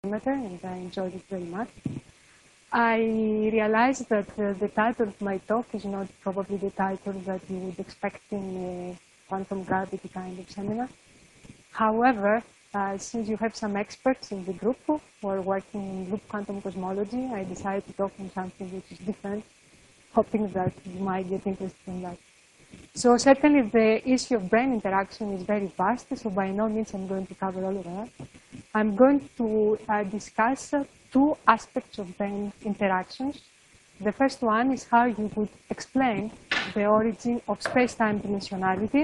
perimeter, and I enjoyed it very much. I realized that the title of my talk is not probably the title that you would expect in a quantum gravity kind of seminar. However, since you have some experts in the group who are working in loop quantum cosmology, I decided to talk on something which is different, hoping that you might get interested in that. So certainly the issue of brain interaction is very vast, so by no means I'm going to cover all of that. I'm going to discuss two aspects of brain interactions. The first one is how you would explain the origin of space-time dimensionality.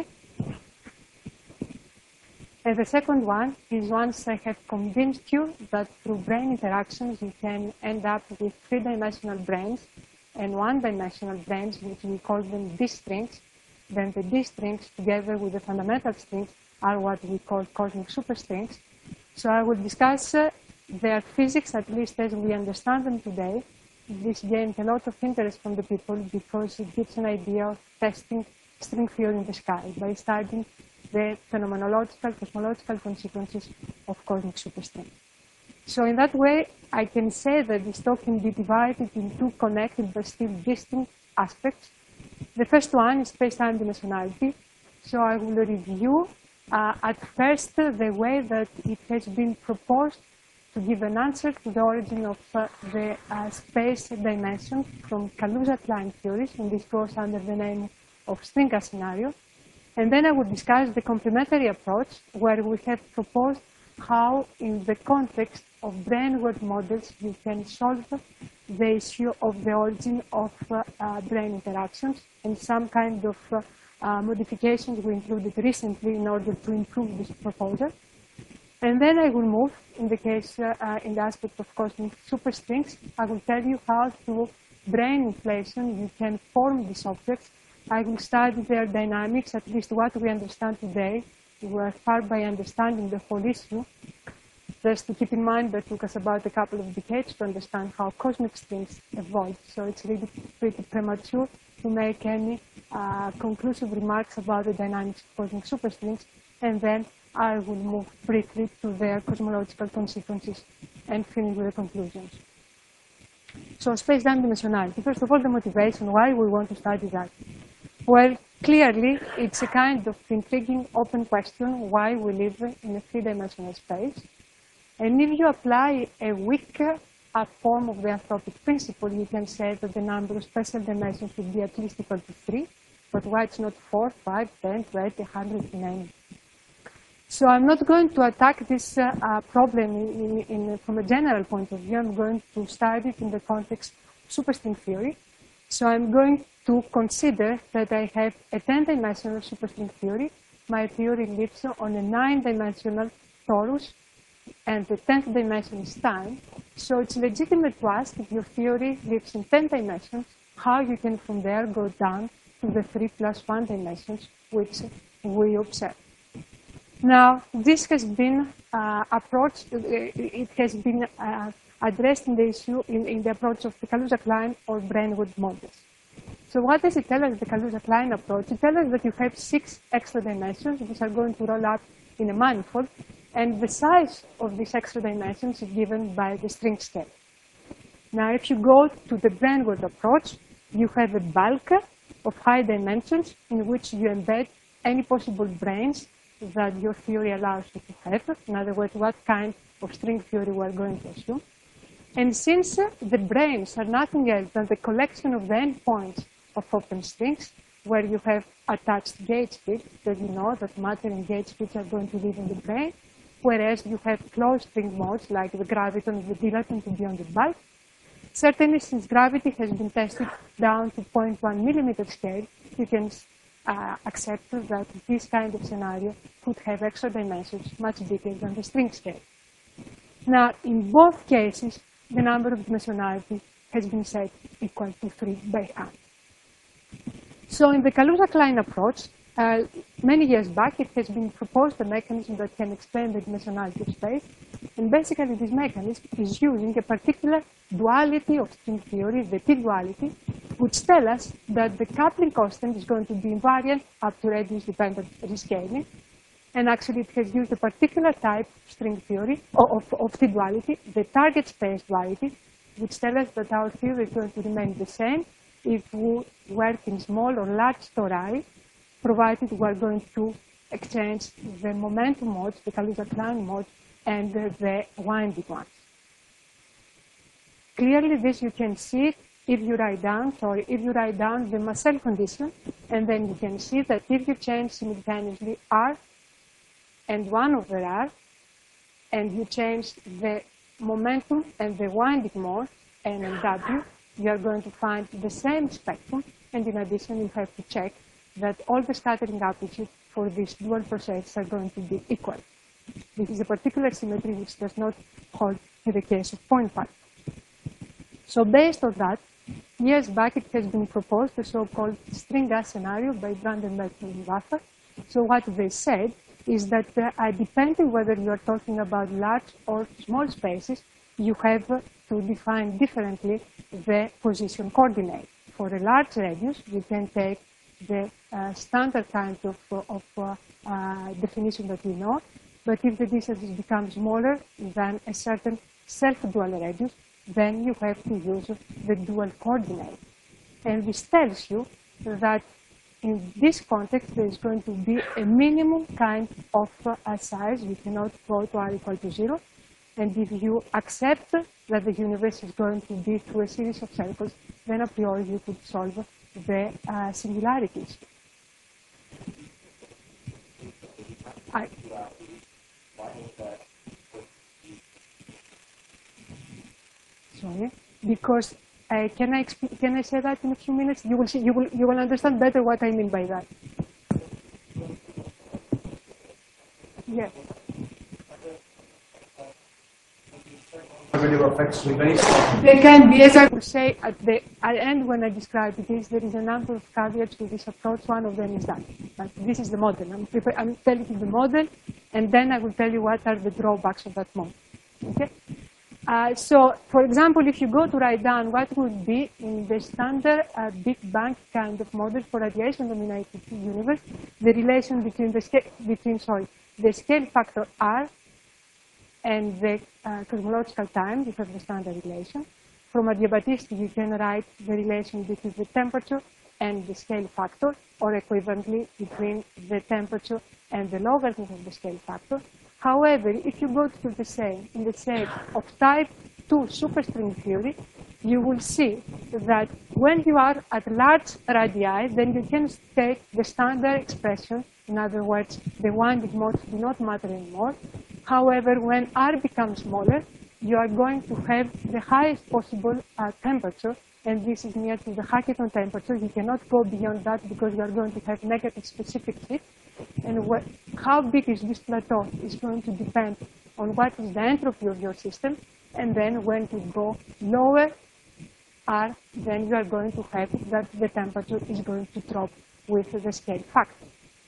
And the second one is once I have convinced you that through brain interactions you can end up with three-dimensional brains and one-dimensional brains, which we call them D strings. Then the D strings, together with the fundamental strings, are what we call cosmic superstrings. So I will discuss their physics, at least as we understand them today. This gained a lot of interest from the people because it gives an idea of testing string theory in the sky by studying the phenomenological, cosmological consequences of cosmic superstrings. So in that way, I can say that this talk can be divided into connected but still distinct aspects. The first one is space-time dimensionality. So I will review at first the way that it has been proposed to give an answer to the origin of the space dimension from Kaluza-Klein theories, and this goes under the name of Stringa scenario. And then I will discuss the complementary approach, where we have proposed how, in the context of brain-world models, you can solve the issue of the origin of brain interactions, and some kind of modifications we included recently in order to improve this proposal. And then I will move, in the case, in the aspect of cosmic superstrings, I will tell you how through brain inflation you can form these objects. I will study their dynamics, at least what we understand today. We are far by understanding the whole issue. Just to keep in mind that it took us about a couple of decades to understand how cosmic strings evolved. So it's really pretty premature to make any conclusive remarks about the dynamics of cosmic superstrings. And then I will move briefly to their cosmological consequences and finish with the conclusions. So space-time dimensionality. First of all, the motivation, why we want to study that. Well, clearly, it's a kind of intriguing open question why we live in a three-dimensional space. And if you apply a weaker form of the anthropic principle, you can say that the number of spatial dimensions should be at least equal to 3. But why it's not 4, 5, 10, 20, 100, 90? So I'm not going to attack this problem from a general point of view. I'm going to study it in the context of superstring theory. So I'm going to consider that I have a 10-dimensional superstring theory. My theory lives on a 9-dimensional torus, and the 10th dimension is time. So it's legitimate to ask if your theory lives in 10 dimensions, how you can from there go down to the 3 plus 1 dimensions, which we observe. Now, this has been approached, it has been addressed in the issue in the approach of the Kaluza-Klein or brain-world models. So what does it tell us, the Kaluza-Klein approach? It tells us that you have 6 extra dimensions which are going to roll up in a manifold, and the size of these extra dimensions is given by the string scale. Now, if you go to the brain-world approach, you have a bulk of high dimensions in which you embed any possible brains that your theory allows you to have. In other words, what kind of string theory we are going to assume. And since the brains are nothing else than the collection of the endpoints of open strings, where you have attached gauge fields, that you know that matter and gauge fields are going to live in the brain, whereas you have closed string modes like the graviton, the dilaton to be on the bulk. Certainly, since gravity has been tested down to 0.1 millimeter scale, you can accept that this kind of scenario could have extra dimensions much bigger than the string scale. Now, in both cases, the number of dimensionality has been set equal to 3 by hand. So in the Kaluza-Klein approach, many years back, it has been proposed a mechanism that can explain the dimensionality of space. And basically, this mechanism is using a particular duality of string theory, the T-duality, which tells us that the coupling constant is going to be invariant up to radius-dependent rescaling. And actually, it has used a particular type of string theory, of T-duality, the target space duality, which tells us that our theory is going to remain the same if we work in small or large tori, provided we are going to exchange the momentum modes, the Kaluza-Klein modes, and the winding ones. Clearly, this you can see if you write down the Marcel condition, and then you can see that if you change simultaneously R and 1 over R, and you change the momentum and the winding mode, N and W, you are going to find the same spectrum, and in addition, you have to check that all the scattering amplitude for these dual processes are going to be equal. This is a particular symmetry which does not hold in the case of point particle. So based on that, years back it has been proposed the so-called string gas scenario by Brandenburg and Waffer. So what they said is that depending whether you are talking about large or small spaces, you have to define differently the position coordinate. For a large radius, you can take the standard kind of definition that we know, but if the distances become smaller than a certain self-dual radius, then you have to use the dual coordinate. And this tells you that in this context, there is going to be a minimum kind of size. You cannot go to R equal to 0. And if you accept that the universe is going to be through a series of circles, then a priori you could solve the singularities. Sorry, because can I say that in a few minutes? You will see. You will understand better what I mean by that. Yes. There can be, as I would say at the end when I describe this, there is a number of caveats to this approach. One of them is that. But this is the model. I'm telling you the model, and then I will tell you what are the drawbacks of that model. Okay. So, for example, if you go to write down what would be in the standard Big Bang kind of model for radiation-dominated universe, the relation between the scale factor R and the cosmological time, you have the standard relation. From adiabatistic, you can write the relation between the temperature and the scale factor, or equivalently between the temperature and the logarithm of the scale factor. However, if you go to the same, in the sake of type 2 superstring theory, you will see that when you are at large radii, then you can take the standard expression. In other words, the winding modes do not matter anymore. However, when R becomes smaller, you are going to have the highest possible temperature, and this is near to the Hackettone temperature. You cannot go beyond that because you are going to have negative specific heat. And how big is this plateau is going to depend on what is the entropy of your system. And then when you go lower R, then you are going to have that the temperature is going to drop with the scale factor.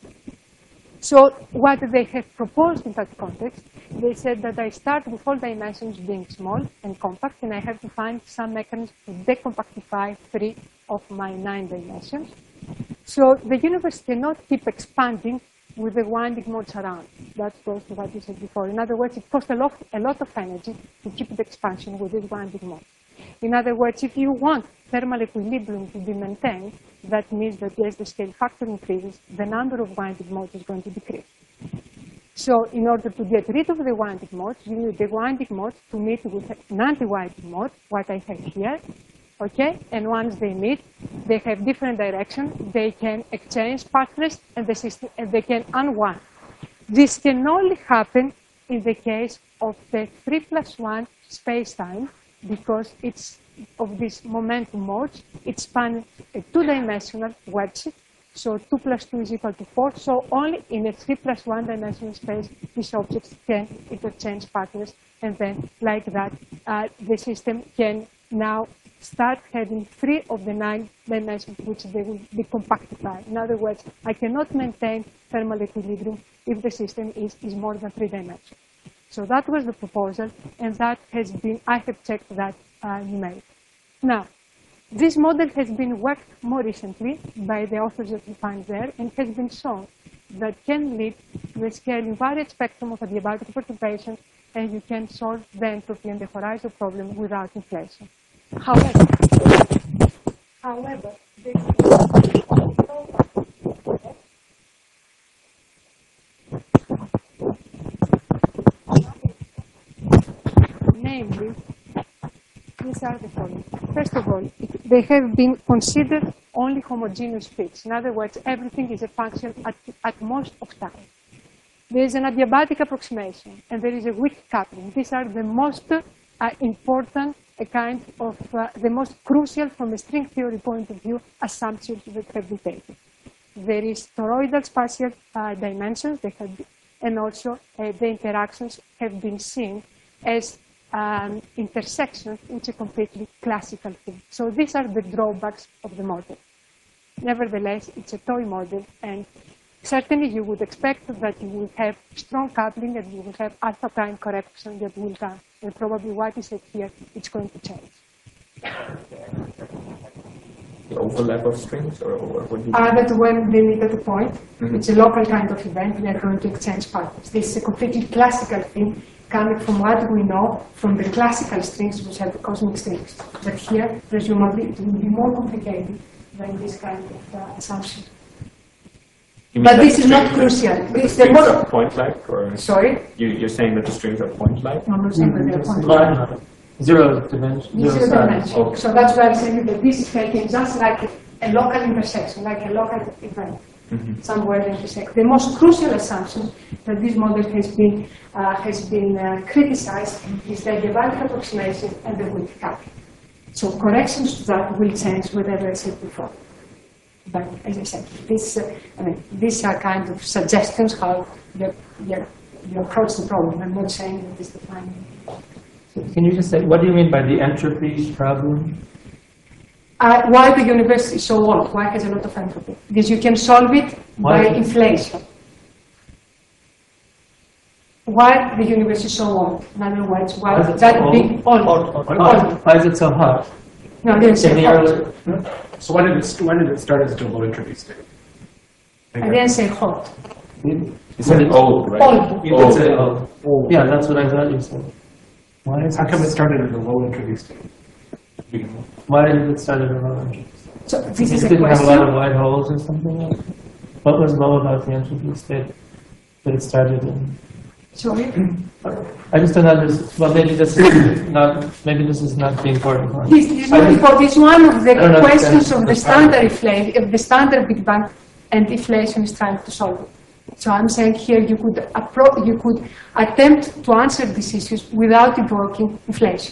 So what they have proposed in that context, they said that I start with all dimensions being small and compact, and I have to find some mechanism to decompactify 3 of my 9 dimensions. So the universe cannot keep expanding with the winding modes around. That goes to what you said before. In other words, it costs a lot of energy to keep the expansion with these winding modes. In other words, if you want thermal equilibrium to be maintained, that means that as the scale factor increases, the number of winding modes is going to decrease. So in order to get rid of the winding modes, you need the winding modes to meet with an anti-winding mode, what I have here. Okay, and once they meet, they have different directions. They can exchange partners, and the system, and they can unwind. This can only happen in the case of the 3+1 space-time, because it's of these momentum modes. It spans a 2-dimensional wedge, so 2 + 2 is equal to 4. So only in a 3+1 dimensional space, these objects can interchange partners, and then like that, the system can now start having 3 of the 9 dimensions which they will be compactified. In other words, I cannot maintain thermal equilibrium if the system is more than 3 dimensions. So that was the proposal, and that has been, I have checked that numeric. Now, this model has been worked more recently by the authors that you find there, and has been shown that can lead to a scaling varied spectrum of adiabatic perturbations, and you can solve the entropy and the horizon problem without inflation. However, namely, these are the following. First of all, they have been considered only homogeneous fits. In other words, everything is a function at most of time. There is an adiabatic approximation, and there is a weak coupling. These are the most important, the most crucial from a string theory point of view assumptions that have been taken. There is toroidal spatial dimensions, and also the interactions have been seen as intersections, which is a completely classical thing. So these are the drawbacks of the model. Nevertheless, it's a toy model, and certainly you would expect that you will have strong coupling and you will have alpha prime correction that will come. And probably what is said here, it's going to change. The overlap of strings, or what do you That when they meet at a point, it's a local kind of event, we are going to exchange particles. This is a completely classical thing coming from what we know from the classical strings, which are the cosmic strings. But here, presumably, it will be more complicated than this kind of assumption. But this is not crucial. The strings are point-like, or sorry? You're saying that the strings are point-like? No, I'm not saying that they are point-like. Zero dimension. Zero dimension. Okay. So that's why I'm saying that this is taken just like a local intersection, like a local event, somewhere intersect. The most crucial assumption that this model has been criticized is the adiabatic approximation and the weak coupling. So corrections to that will change whatever I said before. But as I said, these are kind of suggestions how you approach the problem. I'm not saying that this is the final. So can you just say, what do you mean by the entropy problem? Why the universe is so old? Why has a lot of entropy? Because you can solve it by inflation. Why the universe is so old? In other words, why is that big old? Why is it so hot? No, I didn't say hot. So when did it start as a low entropy state? I didn't say hot. You said old, right? Old. You did say old. Yeah, that's what I thought you said. Why is How come it started at a low entropy state? Why did it start at a low entropy state? So this is It a didn't have a lot of question. white holes or something like that? What was low about the entropy state that it started in? Sorry? I just don't understand. Well, maybe this is not the important one. This is not important. It's one of the don't questions of understand the standard Big Bang, and inflation is trying to solve it. So I'm saying here you could attempt to answer these issues without invoking inflation.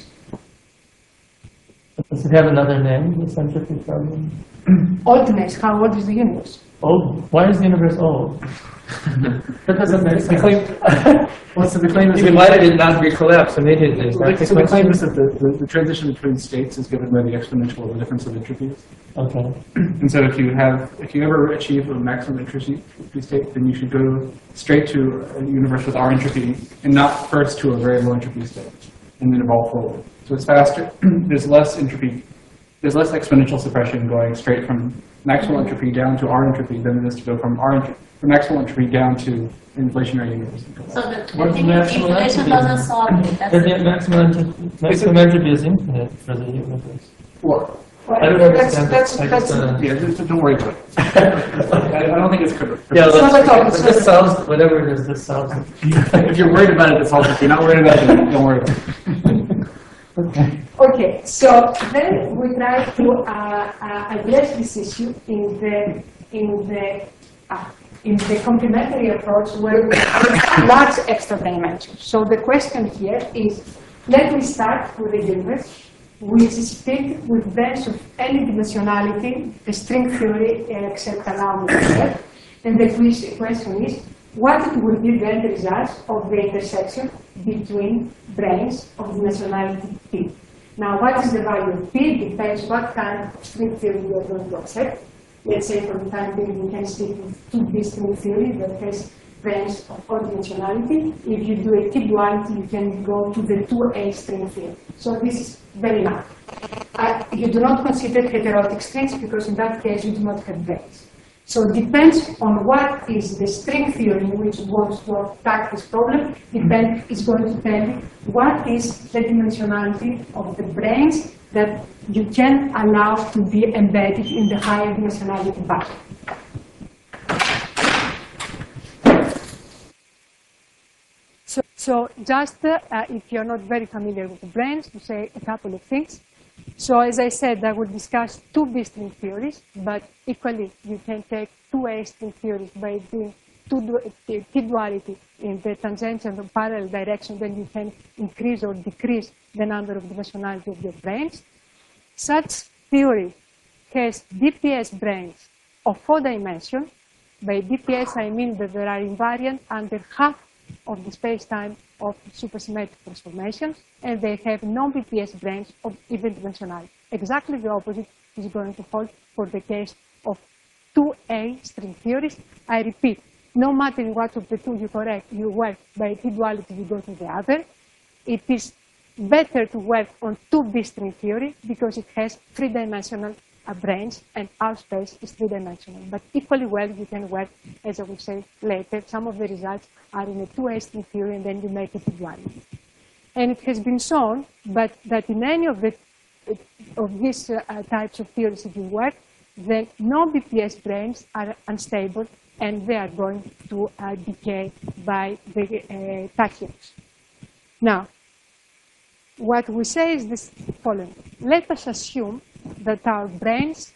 Does it have another name, this entropy problem? Oldness, how old is the universe? Old? Why is the universe old? That doesn't make sense. The claim is Why did it not recollapse immediately? so the claim is that the transition between states is given by the exponential of the difference of entropies. Okay. And so if you ever achieve a maximum entropy state, then you should go straight to a universe with R entropy and not first to a very low entropy state, and then evolve forward. So it's faster. There's less entropy. There's less exponential suppression going straight from maximal entropy down to R entropy than it is to go from maximal entropy down to an inflationary universe. So the inflation doesn't solve it. That's The maximum entropy is infinite for the universe. Well, I don't understand this. I just don't worry about it. I don't think it's good. Yeah, It's this solves whatever it is. This solves it. If you're worried about it, it's all. If you're not worried about it, don't worry about it. Okay. Okay, so then we try to address this issue in the complementary approach where we have large extra dimensions. So the question here is, let me start with the universe, which is filled with bands of any dimensionality, the string theory except allowing itself. And the question is, what will be the end result of the intersection between branes of dimensionality P? Now, what is the value of P depends what kind of string theory we are going to accept. Let's say for the time being we can stick with 2D string theory that has branes of odd dimensionality. If you do a T-duality, you can go to the 2A string theory. So this is very large. You do not consider heterotic strings because in that case you do not have branes. So it depends on what is the string theory which wants to attack this problem. It's going to tell you what is the dimensionality of the branes that you can allow to be embedded in the higher dimensionality bucket. So just if you're not very familiar with the branes, to say a couple of things. So as I said, I will discuss two B string theories, but equally you can take two A string theories by doing T-duality in the tangential or parallel direction, then you can increase or decrease the number of dimensionality of your branes. Such theory has DPS branes of 4 dimensions. By DPS I mean that they are invariant under half of the space-time of supersymmetric transformations, and they have non-BPS branes of even dimensionality. Exactly the opposite is going to hold for the case of 2A string theories. I repeat, no matter what of the two you work by T-duality, you go to the other. It is better to work on 2B string theory because it has 3-dimensional branes, and our space is 3-dimensional. But equally well, you can work, as I will say later, some of the results are in a 2A string theory, and then you make it T-duality. And it has been shown that in any of these types of theories that you work, the non-BPS branes are unstable, and they are going to decay by the tachyons. Now, what we say is this following. Let us assume that our branes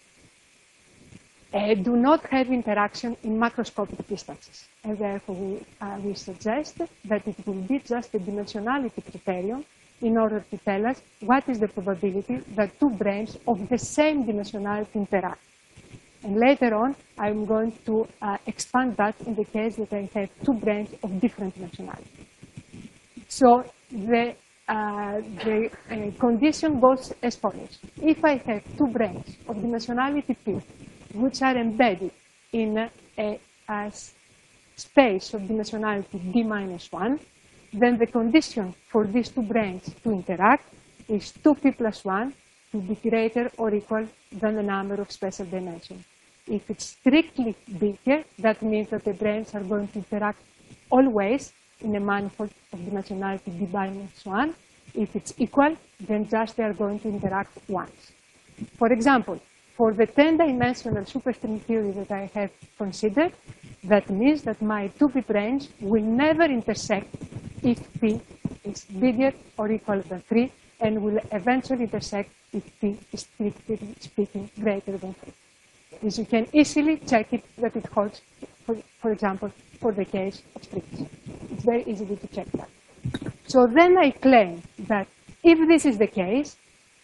do not have interaction in macroscopic distances. And therefore, we suggest that it will be just a dimensionality criterion in order to tell us what is the probability that two branes of the same dimensionality interact. And later on, I'm going to expand that in the case that I have two branes of different dimensionality. So the condition goes as follows. If I have two branes of dimensionality P, which are embedded in a space of dimensionality D minus 1, then the condition for these two branes to interact is 2P plus 1 to be greater or equal than the number of special dimensions. If it's strictly bigger, that means that the branes are going to interact always in a manifold of dimensionality D minus 1. If it's equal, then just they are going to interact once. For example, for the 10-dimensional superstring theory that I have considered, that means that my 2P branes will never intersect if P is bigger or equal than 3, and will eventually intersect if P is, strictly speaking, greater than 3. This you can easily check it that it holds, for example, for the case of strings. It's very easy to check that. So then I claim that if this is the case,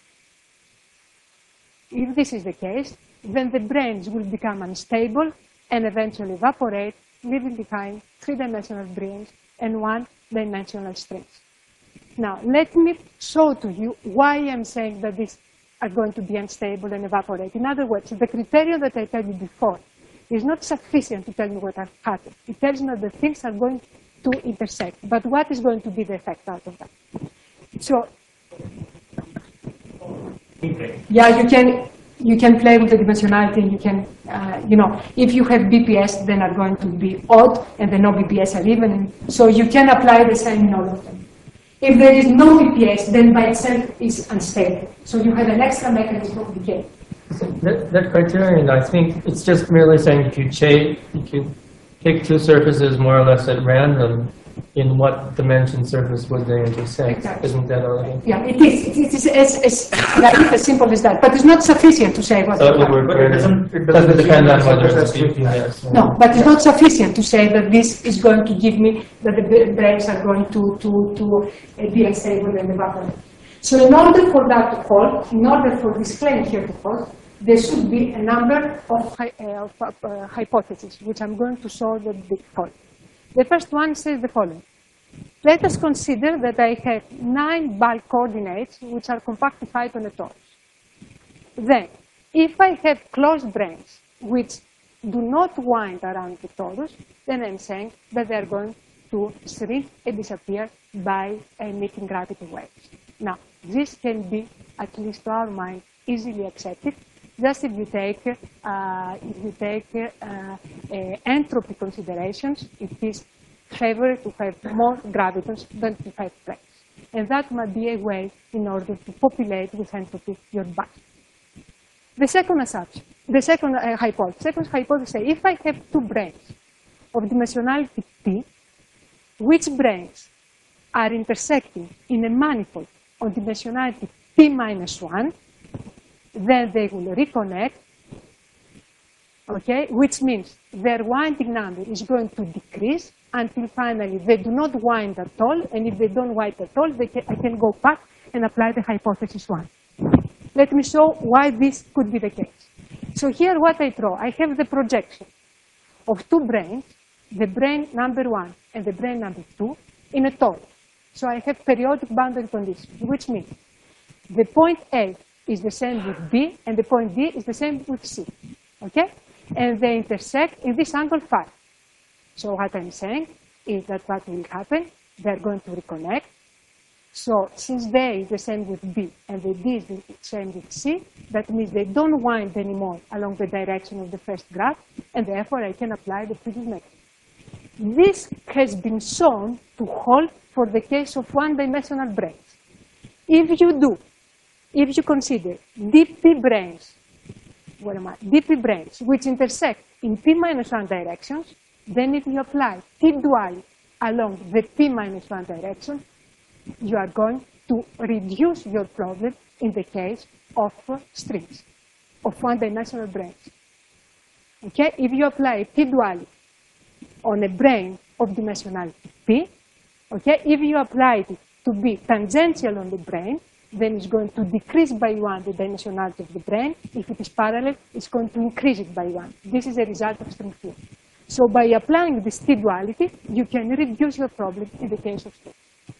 then the branes will become unstable and eventually evaporate, leaving behind 3-dimensional branes and 1-dimensional strings. Now, let me show to you why I'm saying that these are going to be unstable and evaporate. In other words, the criterion that I told you before is not sufficient to tell me what has happened. It tells me that the things are going to intersect. But what is going to be the effect out of that? So, yeah, you can play with the dimensionality, and you can, if you have BPS, then are going to be odd, and the no BPS are even. And so you can apply the same in all of them. If there is no BPS, then by itself is unstable. So you have an extra mechanism of decay. So that criterion, I think it's just merely saying if you pick two surfaces more or less at random, in what dimension surface would they intersect? Exactly. Isn't that all? Yeah, it is. It is as simple as that. But it's not sufficient to say what. So it would work. It doesn't depend on whether it's BPS. No, but it's not sufficient to say that this is going to give me that the branes are going to be unstable and evaporate. So in order for that to hold, in order for this claim here to hold, there should be a number of hypotheses, which I'm going to show that they hold. The first one says the following. Let us consider that I have 9 bulk coordinates which are compactified on a torus. Then, if I have closed branes which do not wind around the torus, then I'm saying that they are going to shrink and disappear by emitting gravity waves. Now, this can be, at least to our mind, easily accepted just if you take entropy considerations, it is favored to have more gravitons than to have planes. And that might be a way in order to populate with entropy your band. The second assumption, the second hypothesis say, if I have two branes of dimensionality p, which branes are intersecting in a manifold on dimensionality p minus 1, then they will reconnect, okay, which means their winding number is going to decrease until finally they do not wind at all, and if they don't wind at all, I can go back and apply the hypothesis 1. Let me show why this could be the case. So here what I draw, I have the projection of two branes, the brane number 1 and the brane number 2, in a torus. So I have periodic boundary conditions, which means the point A is the same with B, and the point D is the same with C, okay? And they intersect in this angle phi. So what I'm saying is that what will happen, they're going to reconnect. So since they is the same with B and the D is the same with C, that means they don't wind anymore along the direction of the first graph, and therefore I can apply the previous mechanism. This has been shown to hold for the case of one-dimensional branes. If you consider dp branes, dp branes which intersect in p minus 1 directions, then if you apply t duality along the p minus 1 direction, you are going to reduce your problem in the case of strings, of one-dimensional branes. Okay, if you apply t duality on a brane of dimensionality p, okay, if you apply it to be tangential on the brane, then it's going to decrease by 1 the dimensionality of the brane. If it is parallel, it's going to increase it by 1. This is a result of string theory. So by applying this t duality, you can reduce your problem in the case of strings.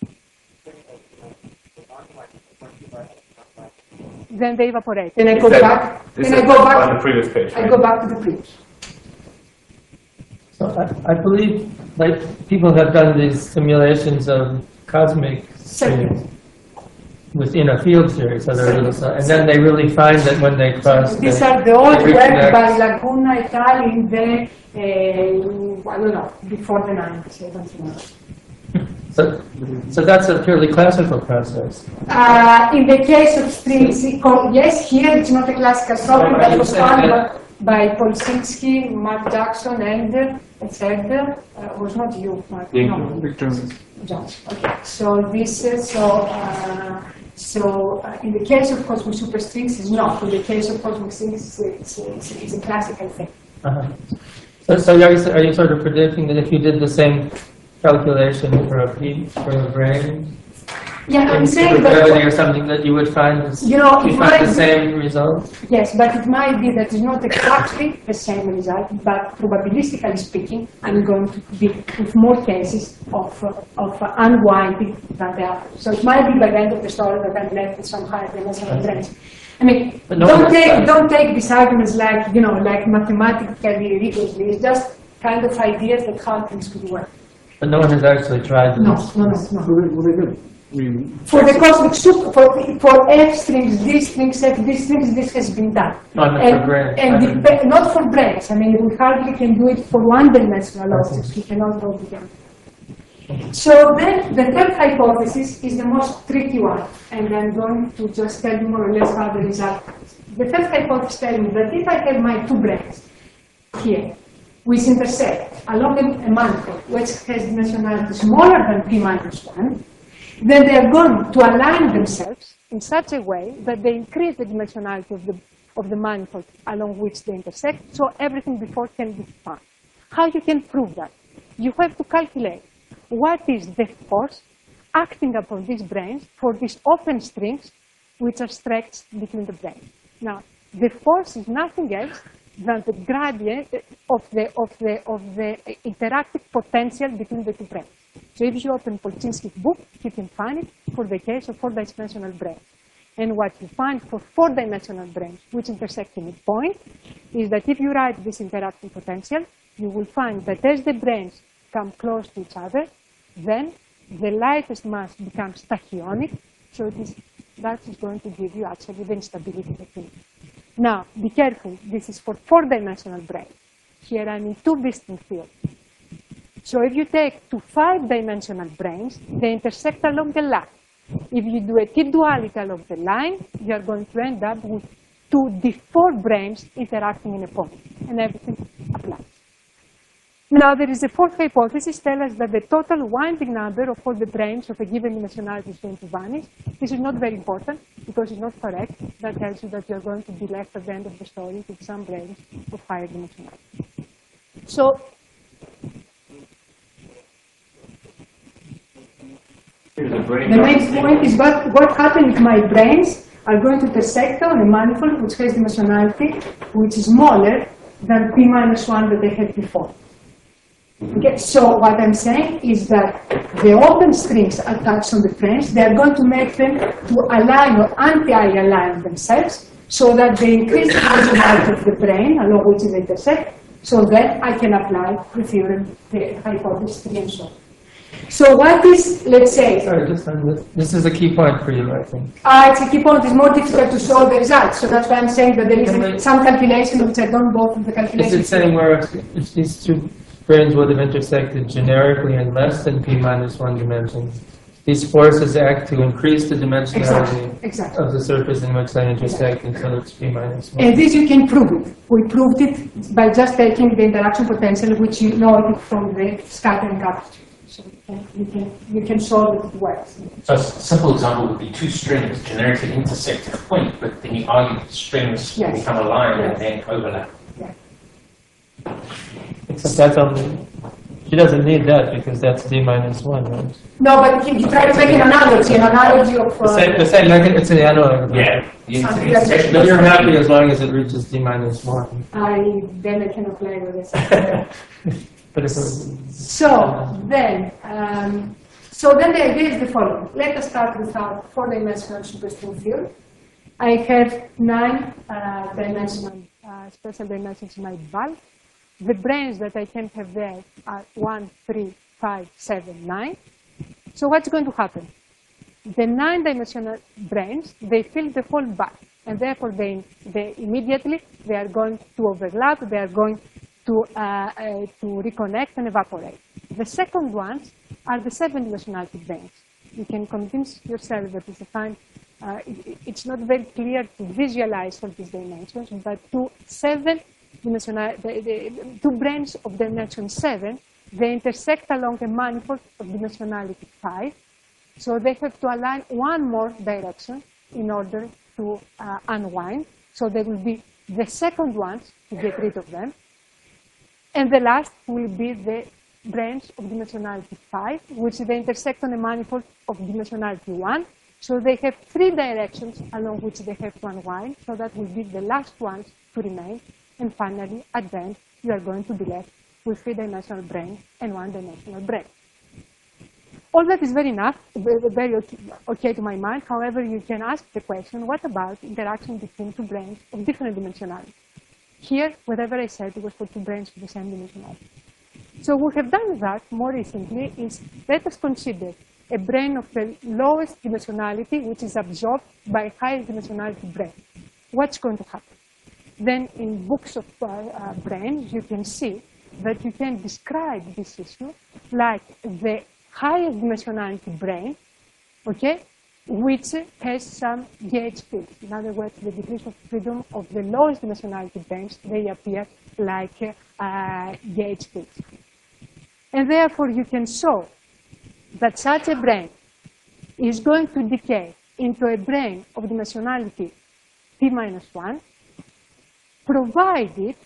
Then they evaporate. And I go back. This And is I go on back. the previous page, I right? go back to the previous. So I believe like people have done these simulations of cosmic streams within a field series, so they're little, and then they really find that when they cross, These are the old they work reconnect. by Laguna et al. In the, I don't know, before the 90s, I don't remember. So that's a purely classical process. In the case of strings, yes, here it's not a classical problem, Are that you was saying found that- by Polsinski, Mark Jackson, and etc. Was not you, Mark. No. Rick Jones. Jones. Okay. So this is in the case of cosmic superstrings, is not. In the case of cosmic strings, it's a classical thing. So are you sort of predicting that if you did the same calculation for a brain, Yeah, I'm in saying gravity that. or something, that you would find this, You know, it you find might the be- same result? Yes, but it might be that it's not exactly the same result, but probabilistically speaking, I'm going to be with more cases of unwinding than the other. So it might be by the end of the story that I'm left with some higher dimensional brains. I mean, But no don't one's take these arguments like, like mathematically rigorously. It's just kind of ideas that how things could work. But no one has actually tried this. No. What they do? I mean, For the cosmic soup, for F strings, D strings, F, D strings, this has been done. Not for brains. Not for brains. I mean, we hardly can do it for one-dimensional objects. We cannot go beyond. So then, the third hypothesis is the most tricky one, and I'm going to just tell you more or less how the result is. The third hypothesis tells me that if I have my two brains here, which intersect along a manifold which has dimensionality smaller than p minus 1, then they are going to align themselves in such a way that they increase the dimensionality of the manifold along which they intersect, so everything before can be found. How you can prove that? You have to calculate what is the force acting upon these branes for these open strings which are stretched between the branes. Now, the force is nothing else than the gradient of the interactive potential between the two branes. So if you open Polchinski's book, you can find it for the case of four-dimensional branes. And what you find for four-dimensional branes, which intersect in a point, is that if you write this interacting potential, you will find that as the branes come close to each other, then the lightest mass becomes tachyonic, so that is going to give you actually the instability between them. Now, be careful. This is for 4-dimensional brain. Here I'm in 2 Biston field. So if you take 2 5-dimensional brains, they intersect along the line. If you do a T-duality along the line, you are going to end up with 2 D4 brains interacting in a point, and everything applies. Now, there is a fourth hypothesis telling us that the total winding number of all the brains of a given dimensionality is going to vanish. This is not very important because it's not correct. That tells you that you're going to be left at the end of the story with some brains of higher dimensionality. So, the next point is what happened if my brains are going to intersect on a manifold which has dimensionality which is smaller than P minus 1 that they had before. Okay, so what I'm saying is that the open strings attached on the brains, they are going to make them to align or anti-align themselves so that they increase the dimensionality of the brain along which they intersect. So then I can apply the theorem, the hypothesis 3 and so on. So what is, let's say... Sorry, just on this. This is a key point for you, I think. It's a key point. It's more difficult to show the results. So that's why I'm saying that there is some calculation which I don't go through the calculation. Is it saying where if these 2 brains would have intersected generically in less than P minus 1 dimensions, these forces act to increase the dimensionality of the surface in which they intersect until it's P minus 1. And this you can prove it. We proved it by just taking the interaction potential, which you know from the scattering capacity. So you can solve it well. So a simple example would be 2 strings generically intersect at a point, but then you argue the strings become aligned and then overlap. Except that's only, she doesn't need that because that's D minus 1, right? No, but you try to make an analogy of... the same like it's an analog. Yeah. But you're happy as long as it reaches D minus 1. Then I can apply with this. But if so then the idea is the following. Let us start with our 4-dimensional superstring field. I have 9 dimensional special dimensions in my bulk. The brains that I can have there are 1, 3, 5, 7, 9. So what's going to happen? The 9-dimensional brains, they fill the whole bulk, and therefore they immediately they are going to overlap. They are going to reconnect and evaporate. The second ones are the 7-dimensionality brains. You can convince yourself that it's a fine. It's not very clear to visualize all these dimensions, but two brains of dimension 7, they intersect along a manifold of dimensionality 5. So they have to align one more direction in order to unwind. So they will be the second ones to get rid of them. And the last will be the brains of dimensionality 5, which they intersect on a manifold of dimensionality 1. So they have 3 directions along which they have to unwind. So that will be the last ones to remain. And finally, at the end, you are going to be left with 3-dimensional brain and 1-dimensional brain. All that is very okay to my mind. However, you can ask the question, what about interaction between 2 brains of different dimensionality? Here, whatever I said, it was for 2 brains of the same dimensionality. So we have done that more recently is let us consider a brain of the lowest dimensionality, which is absorbed by highest dimensionality brain. What's going to happen? Then in books of brains, you can see that you can describe this issue like the highest dimensionality brain, okay, which has some gauge fields. In other words, the degrees of freedom of the lowest dimensionality brains, they appear like gauge fields. And therefore, you can show that such a brain is going to decay into a brain of dimensionality P-1, provided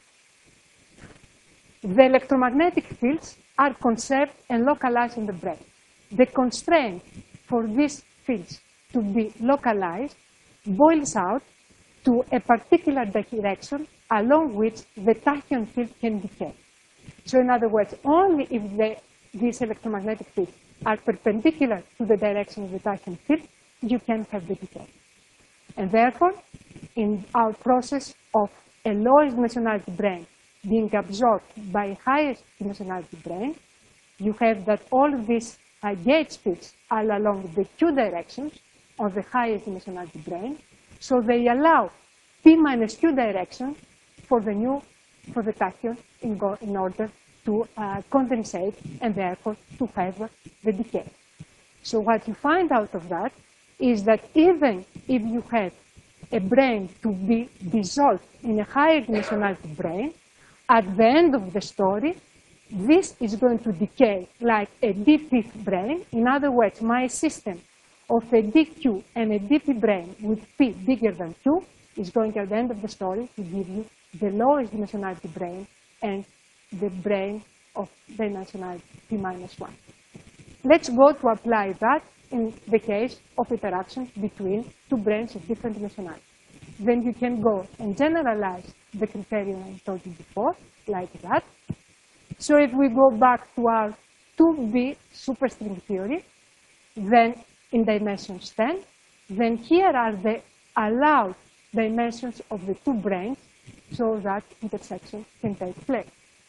the electromagnetic fields are conserved and localized in the brain. The constraint for these fields to be localized boils out to a particular direction along which the tachyon field can decay. So in other words, only if these electromagnetic fields are perpendicular to the direction of the tachyon field, you can have the decay. And therefore, in our process of a lowest dimensionality brain being absorbed by a highest dimensionality brain, you have that all of these gauge fields are along the 2 directions of the highest dimensionality brain, so they allow P minus Q direction for the tachyon in order to condensate and therefore to have the decay. So what you find out of that is that even if you have a brain to be dissolved in a higher dimensionality brain, at the end of the story, this is going to decay like a DP brain. In other words, my system of a DQ and a DP brain with P bigger than Q is going at the end of the story to give you the lowest dimensionality brain and the brain of dimensionality P minus 1. Let's go to apply that in the case of interactions between two brains of different dimensionality. Then you can go and generalize the criterion I told you before, like that. So if we go back to our 2B superstring theory, then in dimensions 10, then here are the allowed dimensions of the two brains so that intersection can take place.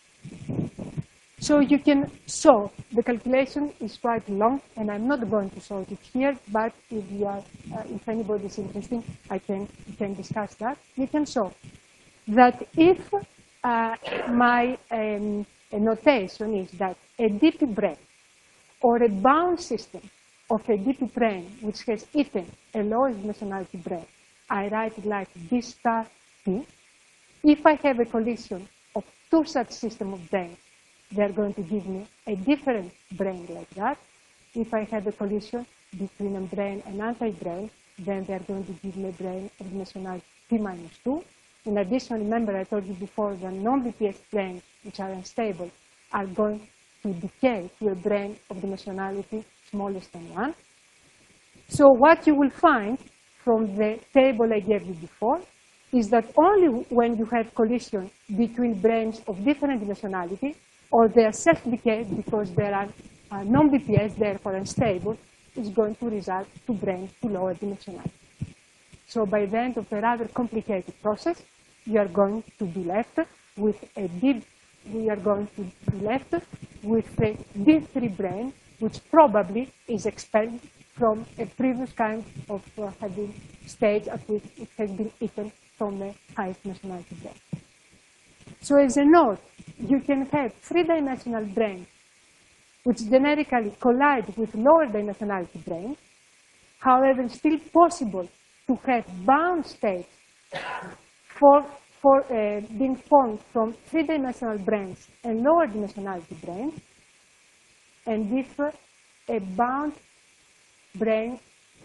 So you can solve, the calculation is quite long, and I'm not going to solve it here, but if anybody is interested, we can discuss that. You can solve that if my notation is that a DP brain or a bound system of a DP brain which has eaten a lowest dimensionality brain, I write it like D star P. If I have a collision of two such systems of brains, they're going to give me a different brain like that. If I have a collision between a brain and anti-brain, then they're going to give me a brain of dimensionality P minus 2. In addition, remember I told you before that non-BPS brains, which are unstable, are going to decay to a brain of dimensionality smallest than 1. So what you will find from the table I gave you before is that only when you have collision between brains of different dimensionality, or they are self-decayed because they are non-BPS, therefore unstable, is going to result to brains to lower dimensionality. So by the end of a rather complicated process, you are going to be left with a D3 brain, which probably is expelled from a previous kind of having stage at which it has been eaten from the highest dimensionality brain. So as a note, you can have three-dimensional brains which generically collide with lower dimensionality brains. However, it's still possible to have bound states being formed from three-dimensional brains and lower dimensionality brains. And if a bound brain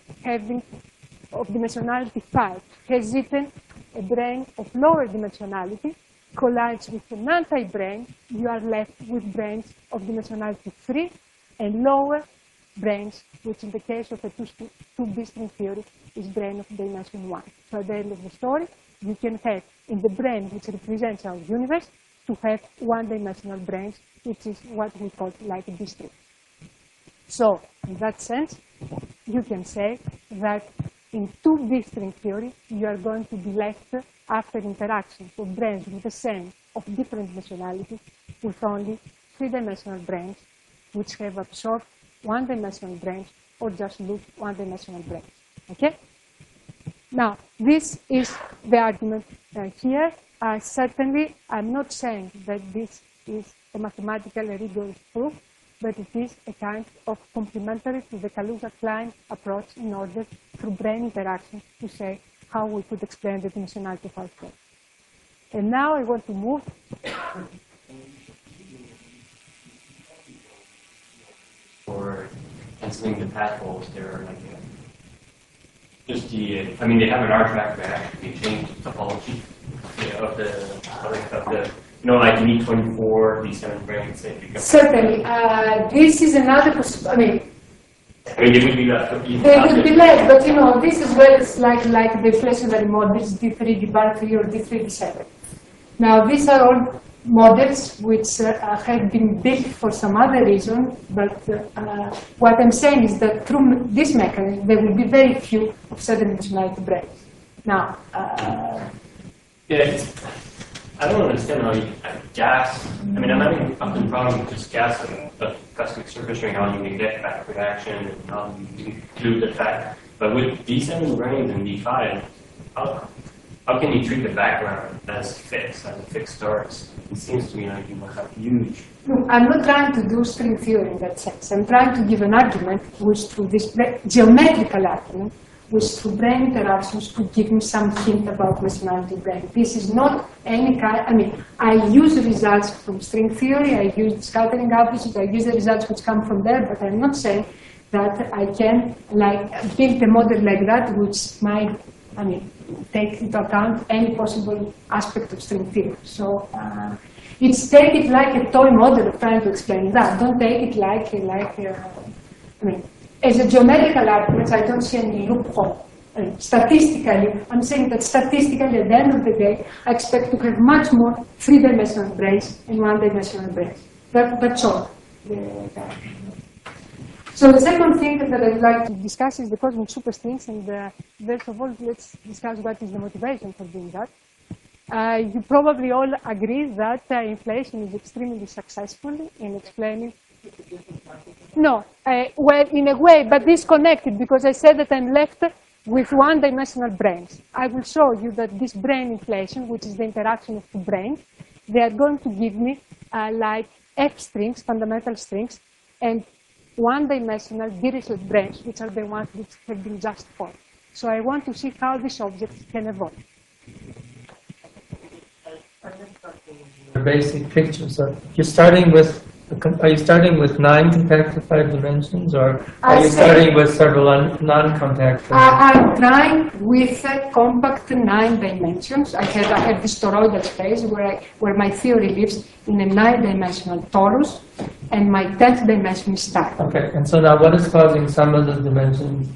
of dimensionality 5 has eaten a brain of lower dimensionality, collides with an anti-brain, you are left with brains of dimensionality 3 and lower brains, which in the case of a 2B string theory is brain of dimension 1. So at the end of the story, you can have in the brain which represents our universe to have one-dimensional brains, which is what we call like a D string. So in that sense, you can say that in 2B string theory, you are going to be left after interactions of brains with the same of different dimensionality with only three-dimensional brains which have absorbed one-dimensional brains or just lose one-dimensional brains. Okay? Now, this is the argument here. Certainly, I'm not saying that this is a mathematical rigorous proof, but it is a kind of complementary to the Kaluza-Klein approach in order, through brain interaction, to say how we could explain the dimensionality of our brain. And now I want to move. For canceling the path holes, there are like I mean, they have an R track that actually changed topology of the like you need 24 D7 brains. Certainly. This is another possibility. I mean, they would be left. They would be left, but this is where it's like the inflationary models, D3, D-bar 3, or D3, D7. Now, these are all models which have been built for some other reason, but what I'm saying is that through this mechanism, there will be very few of certain dimensionality brains. Now, I don't understand how you gas. I mean, I'm having a problem with just gas of cosmic surface ring, how you can get back reaction and how you include the fact. But with D7 brains and D5, how can you treat the background as fixed stars? It seems to me like you will have huge. No, I'm not trying to do string theory in that sense. I'm trying to give an argument which through this geometrical argument, which through brain interactions could give me some hint about Mesonarity brain. This is not any kind, I mean, I use results from string theory, I use scattering averages, I use the results which come from there, but I'm not saying that I can build a model like that which might, take into account any possible aspect of string theory. So take it like a toy model of trying to explain that. Don't take it as a geometrical argument, I don't see any loophole. Statistically, I'm saying that statistically, at the end of the day, I expect to have much more three-dimensional brains and one-dimensional brains. That's all. So the second thing that I'd like to discuss is the cosmic superstrings, and first of all, let's discuss what is the motivation for doing that. You probably all agree that inflation is extremely successful in explaining. No, well, in a way, but disconnected, because I said that I'm left with one-dimensional brains. I will show you that this brain inflation, which is the interaction of two brains, they are going to give me like F strings, fundamental strings, and one-dimensional Dirichlet brains, which are the ones which have been just formed. So I want to see how these objects can evolve. The basic picture. So you're starting with. Are you starting with 9 compactified dimensions, or are you starting with several non-compact dimensions? I'm trying with compact 9 dimensions. I have this toroidal space where my theory lives in a 9-dimensional torus, and my 10th dimension is star. Okay, and so now what is causing some of the dimensions?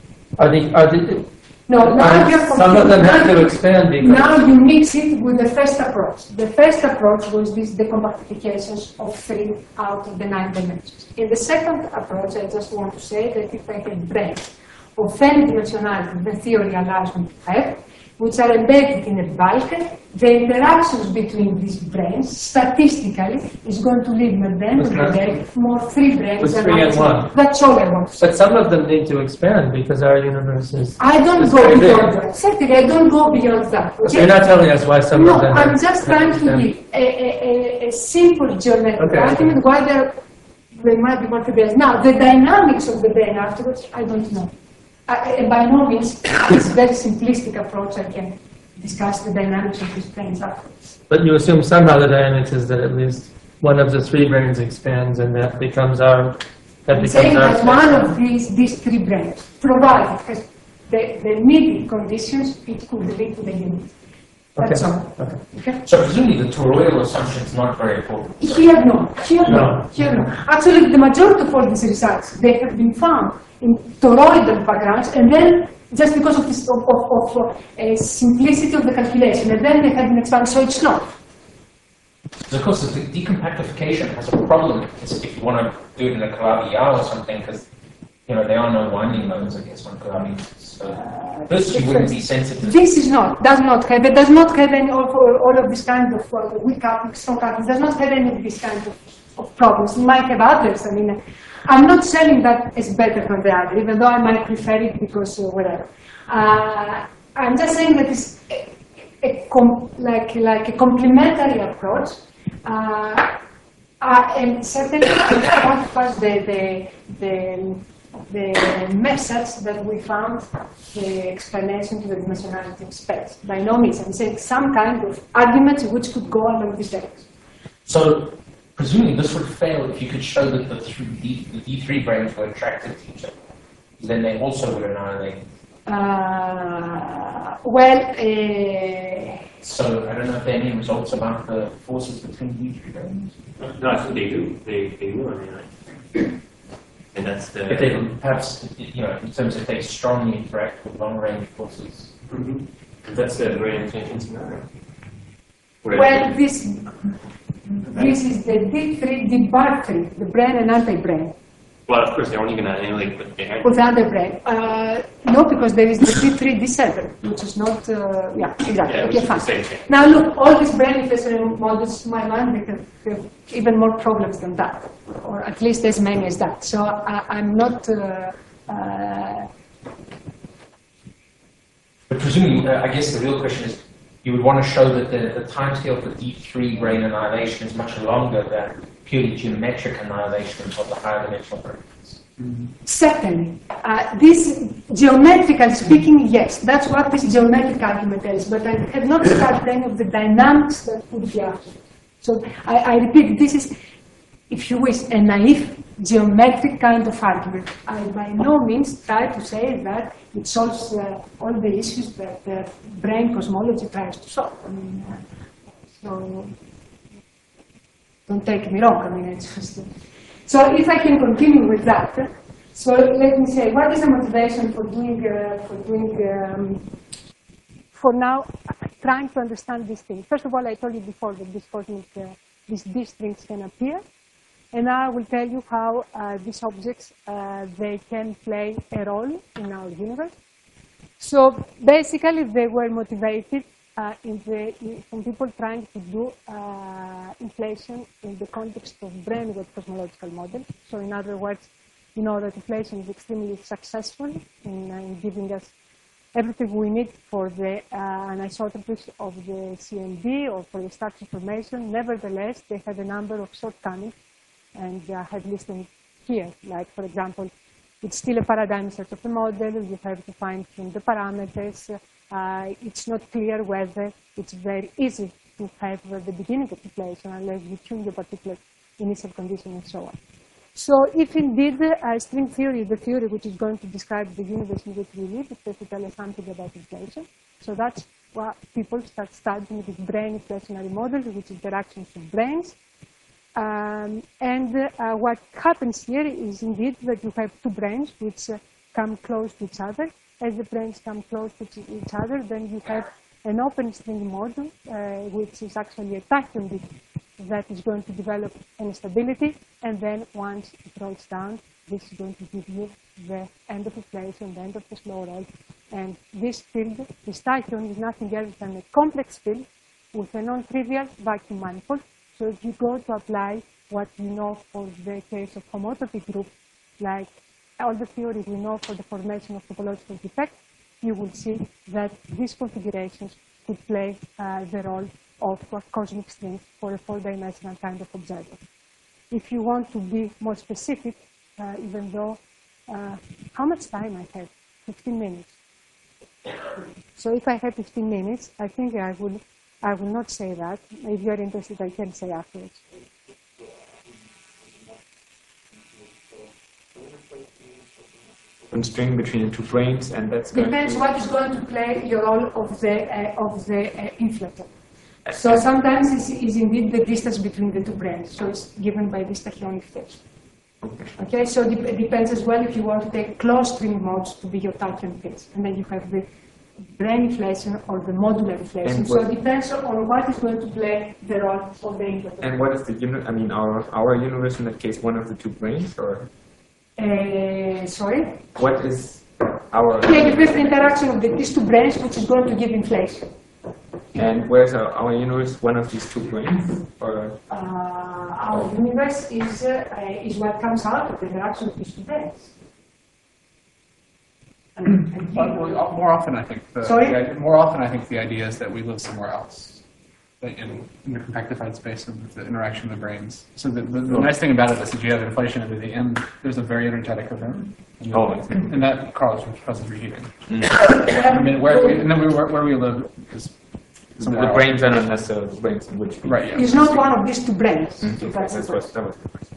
No, now some of them have to expand because... Now you mix it with the first approach. The first approach was this decompactifications of 3 out of the 9 dimensions. In the second approach, I just want to say that if I have brains of any dimensionality the theory allows me to have, which are embedded in a bulkhead, the interactions between these brains, statistically, is going to leave me at the end of the day more 3 brains with than 3 and 1. That's all I want to say. But some of them need to expand because our universe is... I don't go beyond that. Certainly, I don't go beyond that. So you're not telling us why some of them... No, I'm just trying to give a simple geometric argument why there might be more brains. Now, the dynamics of the brain afterwards, I don't know. By no means, it's a very simplistic approach. I can discuss the dynamics of these brains afterwards. But you assume somehow the dynamics is that at least one of the 3 brains expands, and that becomes our. I'm saying that one of these 3 brains, provided it has the needed conditions, it could lead to the unit. That's all. Okay. So presumably the toroidal assumption is not very important. Here no. Actually, the majority of all these results, they have been found in toroidal backgrounds, and then just because of this simplicity of the calculation, and then they have been expanded, so it's not. Because of course, the decompactification has a problem if you want to do it in a Calabi-Yau or something, because there are no winding modes, I guess, on Calabi. So this you wouldn't be sensitive. This is does not have any all of this kind of weak coupling, strong coupling. Does not have any of this kind of problems. It might have others. I mean, I'm not selling that as better than the other, even though I might prefer it because whatever. I'm just saying that it's like a complementary approach, and certainly I want to pass the message that we found the explanation to the dimensionality of space. By no means, I'm saying some kind of arguments which could go along this direction. So, presumably this would fail if you could show that the D3 brains were attracted to each other. Then they also would annihilate. So, I don't know if there are any results about the forces between D3 brains. No, I think they do. They do annihilate. And that's the... If they perhaps, in terms of they strongly interact with long-range forces. Mm-hmm. That's the brain intention scenario. Well, this is the D3, the bar 3, the brain and anti-brain. Well, of course, they're only going to annihilate with the with the anti-brain. No, because there is the D3, D7, which is not, yeah, exactly. Yeah, okay, fine. Same. Now look, all these brain inflation models, to my mind, they have even more problems than that, or at least as many as that. So I'm not... But presumably, I guess the real question is, you would want to show that the timescale for deep 3 brain annihilation is much longer than purely geometric annihilation of the higher dimensional brains. Certainly. This, geometrical speaking, yes, that's what this geometric argument is, but I have not studied any of the dynamics that could be argued. So I repeat, this is, if you wish, a naive geometric kind of argument. I by no means try to say that it solves all the issues that brain cosmology tries to solve. I mean, so don't take me wrong. I mean, it's just. So if I can continue with that, so let me say, what is the motivation for for now trying to understand these things? First of all, I told you before that these strings can appear. And now I will tell you how these objects, they can play a role in our universe. So basically, they were motivated from people trying to do inflation in the context of brainwave cosmological model. So in other words, you know that inflation is extremely successful in giving us everything we need for the anisotropies of the CMB or for the structure formation. Nevertheless, they have a number of shortcomings. And I have listed here, like, for example, it's still a paradigm set of a model. You have to fine-tune the parameters. It's not clear whether it's very easy to have the beginning of inflation unless you tune the particular initial condition and so on. So if indeed string theory is the theory which is going to describe the universe in which we live, it has to tell us something about inflation. So that's why people start studying this brain inflationary model, which is interactions of brains. What happens here is indeed that you have two brains which come close to each other. As the brains come close to each other, then you have an open string model, which is actually a tachyon bit that is going to develop instability. And then once it rolls down, this is going to give you the end of inflation, the end of the slow roll. And this field, this tachyon, is nothing else than a complex field with a non-trivial vacuum manifold. So if you go to apply what you know for the case of homotopy group, like all the theories we know for the formation of topological defects, you will see that these configurations could play the role of cosmic strings for a 4-dimensional kind of observer. If you want to be more specific, even though, how much time I have? 15 minutes. So if I have 15 minutes, I think I will not say that. If you are interested, I can say afterwards. One string between the two brains, and that's depends what is going to play your role of the inflator. So sometimes it's indeed the distance between the two brains. So it's given by this tachyonic phase. Okay, so it depends as well if you want to take closed string modes to be your tachyon phase, and then you have the brain inflation or the modular inflation. So it depends on what is going to play the role of the inflator. And what is the unit? I mean, our universe in that case, one of the two brains, or? Sorry? What is our? Yeah, you have the interaction of these two brains, which is going to give inflation. And where's our universe? One of these two brains, or? Our universe is what comes out of the interaction of these two brains. More often, I think. More often, I think the idea is that we live somewhere else, like in the compactified space of the interaction of the brains. So the nice thing about it is that you have inflation, and at the end, there's a very energetic event, and that causes reheating. I mean, where we live is. The brains are not necessarily the brains in which. Right. Yeah. It's not one of these two brains. That was the question.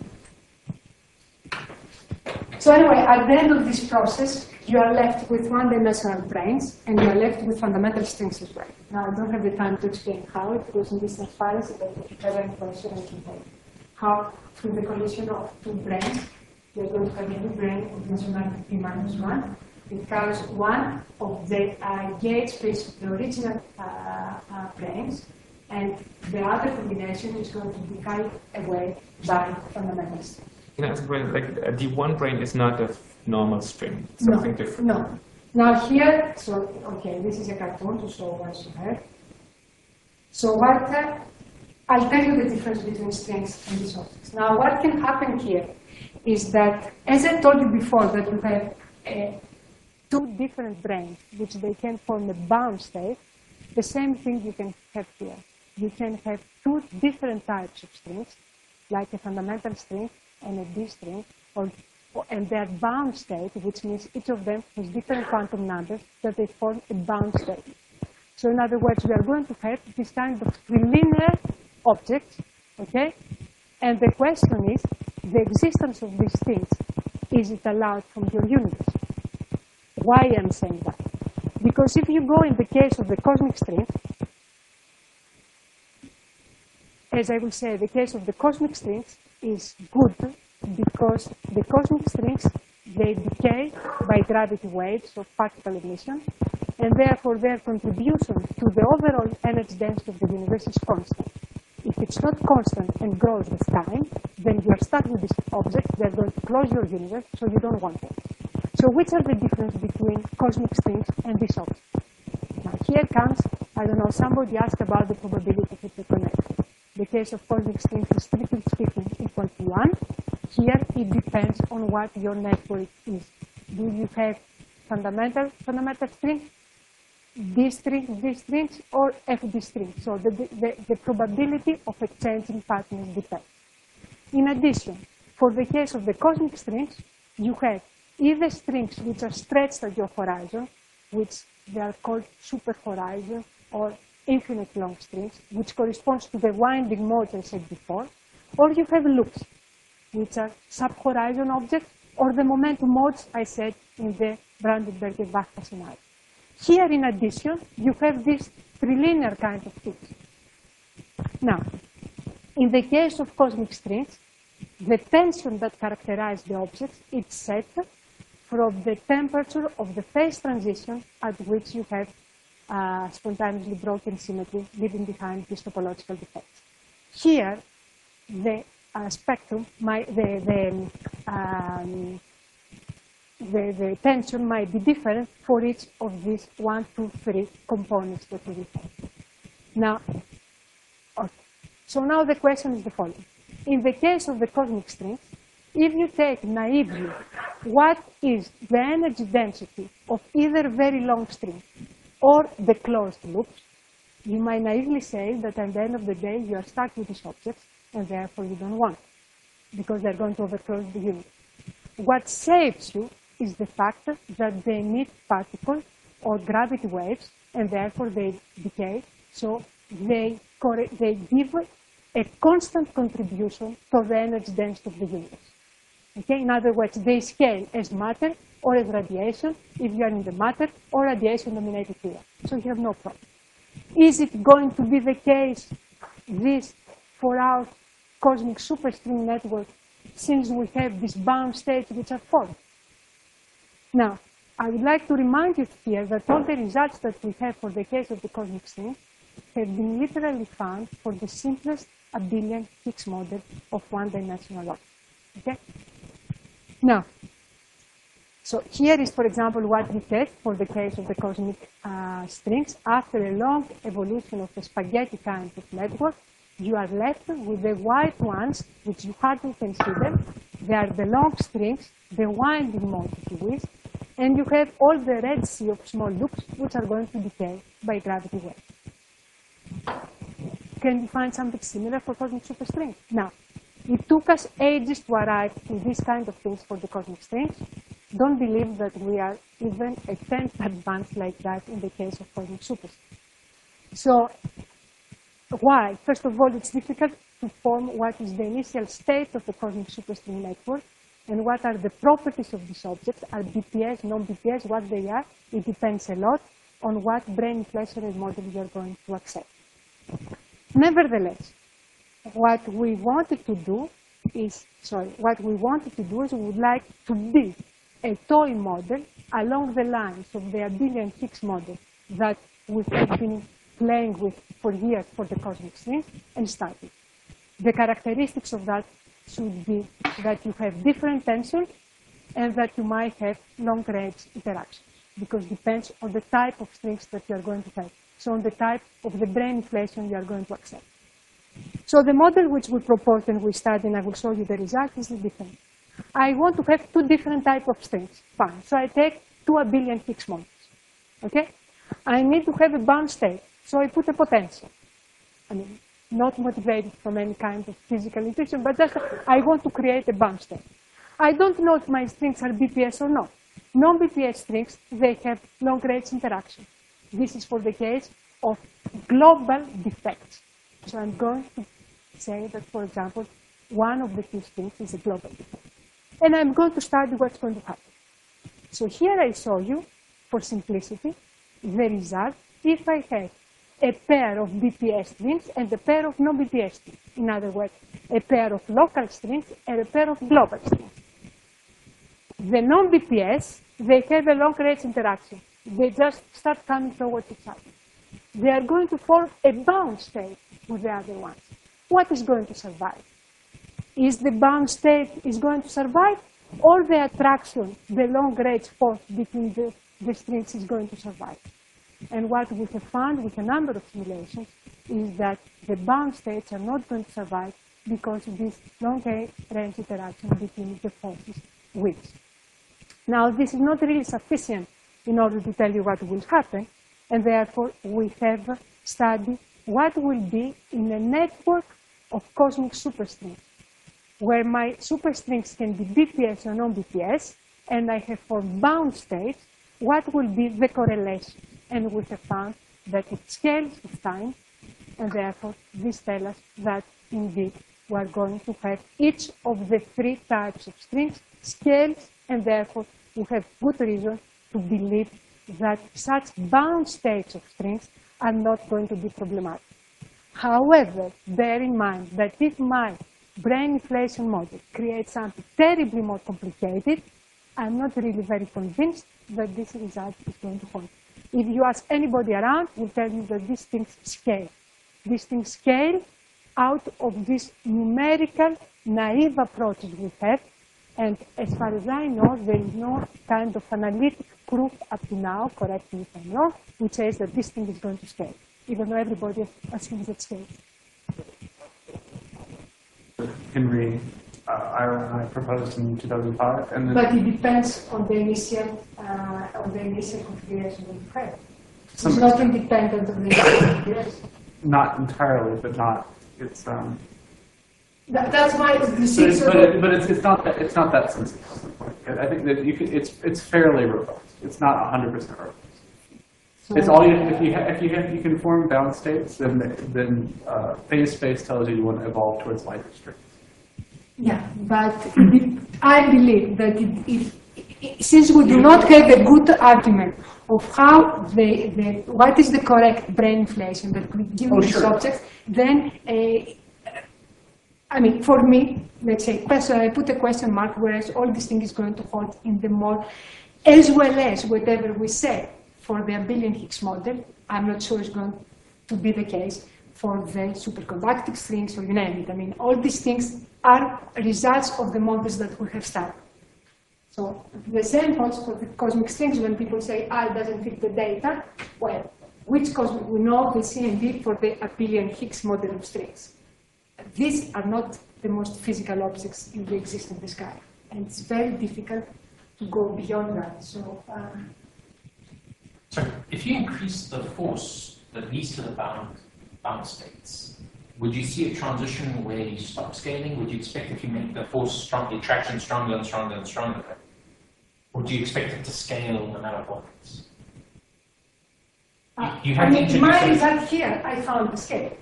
So anyway, at the end of this process, you are left with one-dimensional brains, and you are left with fundamental strings as well. Now, I don't have the time to explain how, because in this transparency, but if you have any question, I can tell you. How, through the collision of two brains, you are going to have a new brain of dimensionality P-1. It carries one of the gauge space of the original brains, and the other combination is going to be carried away by fundamental strings. Like the one brain is not a normal string. It's something different. No. Now here, so okay, this is a cartoon to show what you have. So what I'll tell you the difference between strings and these objects. Now what can happen here is that, as I told you before, that you have two different brains, which they can form a bound state. The same thing you can have here. You can have two different types of strings, like a fundamental string and a D string, and they are bound state, which means each of them has different quantum numbers that they form a bound state. So in other words, we are going to have this kind of trilinear objects, okay? And the question is, the existence of these things, is it allowed from your universe? Why am I saying that? Because if you go in the case of the cosmic string, as I will say, the case of the cosmic strings is good because the cosmic strings, they decay by gravity waves of particle emission, and therefore their contribution to the overall energy density of the universe is constant. If it's not constant and grows with time, then you are stuck with this object, they're going to close your universe, so you don't want it. So which are the difference between cosmic strings and this object? Now here comes, I don't know, somebody asked about the probability of interconnection. The case of cosmic strings is strictly speaking equal to 1. Here it depends on what your network is. Do you have fundamental string, D strings, or FD strings? So the probability of exchanging partners depends. In addition, for the case of the cosmic strings, you have either strings which are stretched at your horizon, which they are called super horizon, or infinite long strings, which corresponds to the winding modes I said before, or you have loops, which are sub-horizon objects, or the momentum modes I said in the Brandenberger-Bachmann scenario. Here, in addition, you have this trilinear kind of things. Now, in the case of cosmic strings, the tension that characterizes the objects is set from the temperature of the phase transition at which you have spontaneously broken symmetry, leaving behind these topological defects. Here, the spectrum, the tension might be different for each of these 1, 2, 3 components that we have. Now, okay. So now the question is the following. In the case of the cosmic strings, if you take naively what is the energy density of either very long string or the closed loops, you might naively say that at the end of the day you are stuck with these objects and therefore you don't want it, because they're going to overclose the universe. What saves you is the fact that they emit particles or gravity waves and therefore they decay, so they give a constant contribution to the energy density of the universe. Okay? In other words, they scale as matter or as radiation if you are in the matter or radiation-dominated era. So you have no problem. Is it going to be the case, this, for our cosmic superstring network, since we have these bound states which are formed? Now, I would like to remind you here that all the results that we have for the case of the cosmic string have been literally found for the simplest abelian Higgs model of one-dimensional objects. Okay? Now, so here is, for example, what we get for the case of the cosmic strings. After a long evolution of a spaghetti kind of network, you are left with the white ones, which you hardly can see them. They are the long strings, the winding mode, if you wish, and you have all the red sea of small loops, which are going to decay by gravity waves. Can you find something similar for cosmic superstrings? Now, it took us ages to arrive to these kind of things for the cosmic strings. Don't believe that we are even a tenth advanced like that in the case of cosmic superstrings. So, why? First of all, it's difficult to form what is the initial state of the cosmic superstring network and what are the properties of these objects. Are BPS, non-BPS, what they are? It depends a lot on what brain inflationary model you are going to accept. Nevertheless, what we wanted to do is we would like to build a toy model along the lines of the abelian Higgs model that we have been playing with for years for the cosmic strings and study. The characteristics of that should be that you have different tension and that you might have long-range interactions, because it depends on the type of strings that you are going to have. So on the type of the brain inflation you are going to accept. So the model which we propose and we study, and I will show you the result, is different. I want to have two different types of strings. Fine. So I take two abelian Higgs models. Okay? I need to have a bound state, so I put a potential. I mean, not motivated from any kind of physical intuition, but just I want to create a bound state. I don't know if my strings are BPS or not. Non-BPS strings, they have long-range interaction. This is for the case of global defects. So I'm going to say that, for example, one of the two strings is a global defect. And I'm going to study what's going to happen. So here I show you, for simplicity, the result if I have a pair of BPS strings and a pair of non-BPS strings. In other words, a pair of local strings and a pair of global strings. The non-BPS, they have a long-range interaction. They just start coming towards each other. They are going to form a bound state with the other ones. What is going to survive? Is the bound state is going to survive, or the attraction, the long-range force between the strings is going to survive? And what we have found with a number of simulations is that the bound states are not going to survive because of this long-range interaction between the forces which. Now, this is not really sufficient in order to tell you what will happen, and therefore we have studied what will be in a network of cosmic superstrings, where my superstrings can be BPS or non-BPS, and I have for bound states, what will be the correlation? And we have found that it scales with time, and therefore this tells us that indeed we are going to have each of the three types of strings scales, and therefore we have good reason to believe that such bound states of strings are not going to be problematic. However, bear in mind that if my brain inflation model creates something terribly more complicated, I'm not really very convinced that this result is going to hold. If you ask anybody around, will tell you that these things scale. These things scale out of these numerical, naive approaches we have, and as far as I know, there is no kind of analytic proof up to now, correct me if I'm wrong, which says that this thing is going to scale, even though everybody assumes it scales. Henry, Ira, and I proposed in 2005, and then But it depends on the initial configuration of the frame. It's not independent of the initial configuration. not entirely, but not. It's That's why you see. but it's not that sensitive. I think that it's fairly robust. It's not 100% robust. It's all if you can form bound states, then phase space tells you want to evolve towards lighter strings. Yeah, but I believe that since we do not have a good argument of how what is the correct brain inflation that we give these objects, then I mean, for me, let's say, I put a question mark, whereas all this thing is going to hold in the more, as well as whatever we say for the abelian Higgs model, I'm not sure it's going to be the case for the superconducting strings or you name it. I mean, all these things are results of the models that we have studied. So the same holds for the cosmic strings when people say, it doesn't fit the data. Well, which cosmic we know the CMB for the abelian Higgs model of strings. These are not the most physical objects in the existing sky, and it's very difficult to go beyond that. So if you increase the force that leads to the bound states, would you see a transition where you stop scaling? Would you expect if you make the force strong, attraction stronger and stronger and stronger? Or do you expect it to scale no matter what? You have in my result here, I found the scale.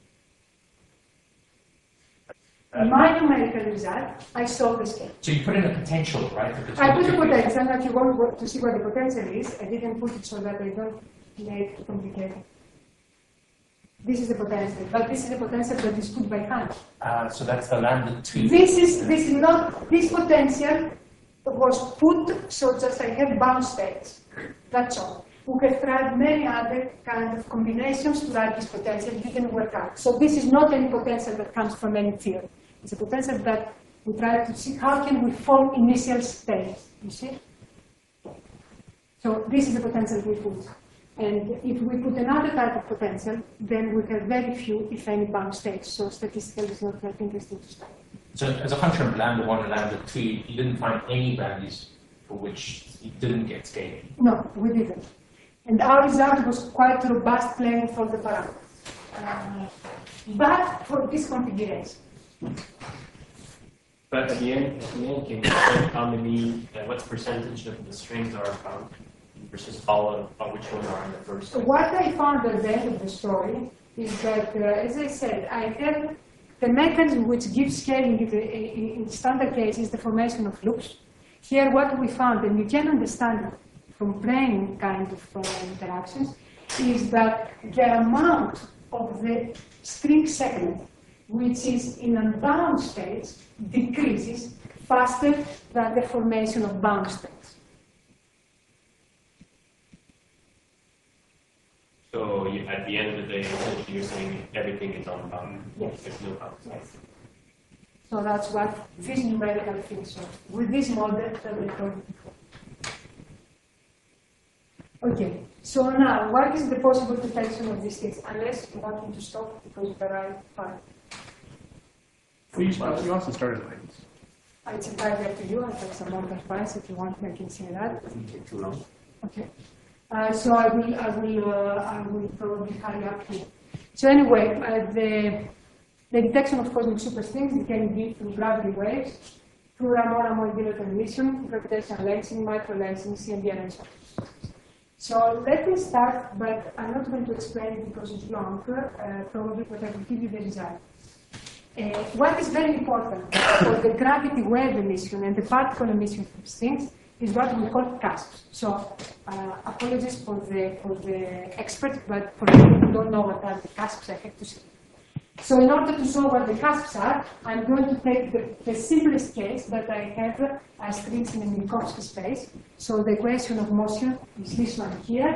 In my numerical result, I saw the scale. So you put in a potential, right? I put a potential, and if you want to see what the potential is, I didn't put it so that I don't make it complicated. This is the potential, but this is the potential that is put by hand. So that's the lambda 2. This potential was put so just I have bound states. That's all. We have tried many other kind of combinations to write this potential. It didn't work out. So this is not any potential that comes from any theory. It's a potential that we try to see how can we form initial states. You see? So this is the potential we put. And if we put another type of potential, then we have very few, if any, bound states. So statistically, it's not that interesting to study. So as a function of lambda 1 and lambda 2, you didn't find any values for which you didn't get scaling? No, we didn't. And our result was quite robust playing for the parameters. But for this configuration. But at the end, can you say how many, what percentage of the strings are found versus all of which ones are in the first? So what I found at the end of the story is that, as I said, I have the mechanism which gives scaling in the standard case is the formation of loops. Here what we found, and you can understand from brain kind of interactions, is that the amount of the string segment which is in unbound states decreases faster than the formation of bound states. So at the end of the day, essentially you're saying everything is unbound. Yes. There's no bound. Yes. So that's what this numerical thinks of. With this model that we told before. Okay, so now what is the possible detection of these things? Unless you want me to stop because there are five. You also started late. It's entirely up to you. I have some more advice if you want. I can say that. Doesn't take too long. Okay. So I will probably hurry up here. So anyway, the detection of cosmic superstrings can be through gravity waves, through Ramon-Ramon bilateral emission, gravitational lensing, microlensing, CMB, and so on. So let me start, but I'm not going to explain it because it's long, probably, but I will give you the result. What is very important for the gravity wave emission and the particle emission from strings is what we call cusps. So apologies for the experts, but for people who don't know what are the cusps, I have to say. So in order to show what the cusps are, I'm going to take the simplest case that I have strings in a Minkowski space. So the equation of motion is this one here.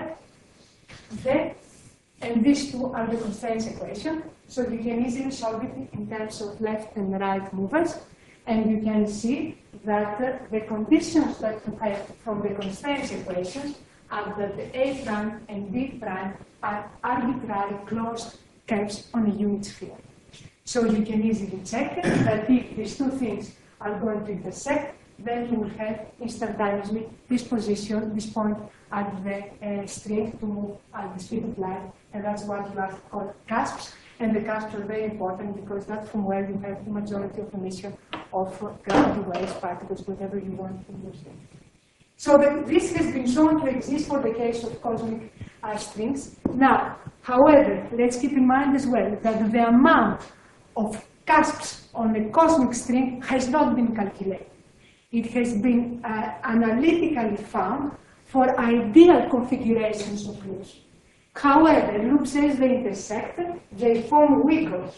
Okay? And these two are the constraints equation. So you can easily solve it in terms of left and right movers. And you can see that the conditions that you have from the constraints equations are that the A prime and B prime are arbitrary closed curves on a unit sphere. So you can easily check that if these two things are going to intersect, then you will have instantaneously this position, this point at the string to move at the speed of light, and that's what you have called cusps. And the cusps are very important because that's from where you have the majority of emission of gravity waves, particles, whatever you want to use them. So this has been shown to exist for the case of cosmic strings. Now, however, let's keep in mind as well that the amount of cusps on a cosmic string has not been calculated. It has been analytically found for ideal configurations of loops. However, loops as they intersect, they form wiggles.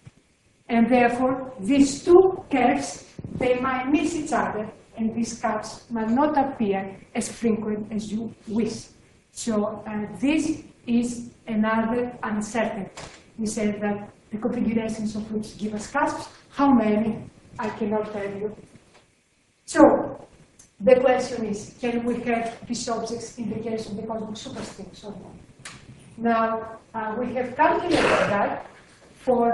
And therefore, these two curves, they might miss each other, and these curves might not appear as frequent as you wish. So this is another uncertainty. We said that the configurations of loops give us cusps. How many? I cannot tell you. So the question is, can we have these objects in the case of the cosmic superstrings or not? Now, we have calculated that for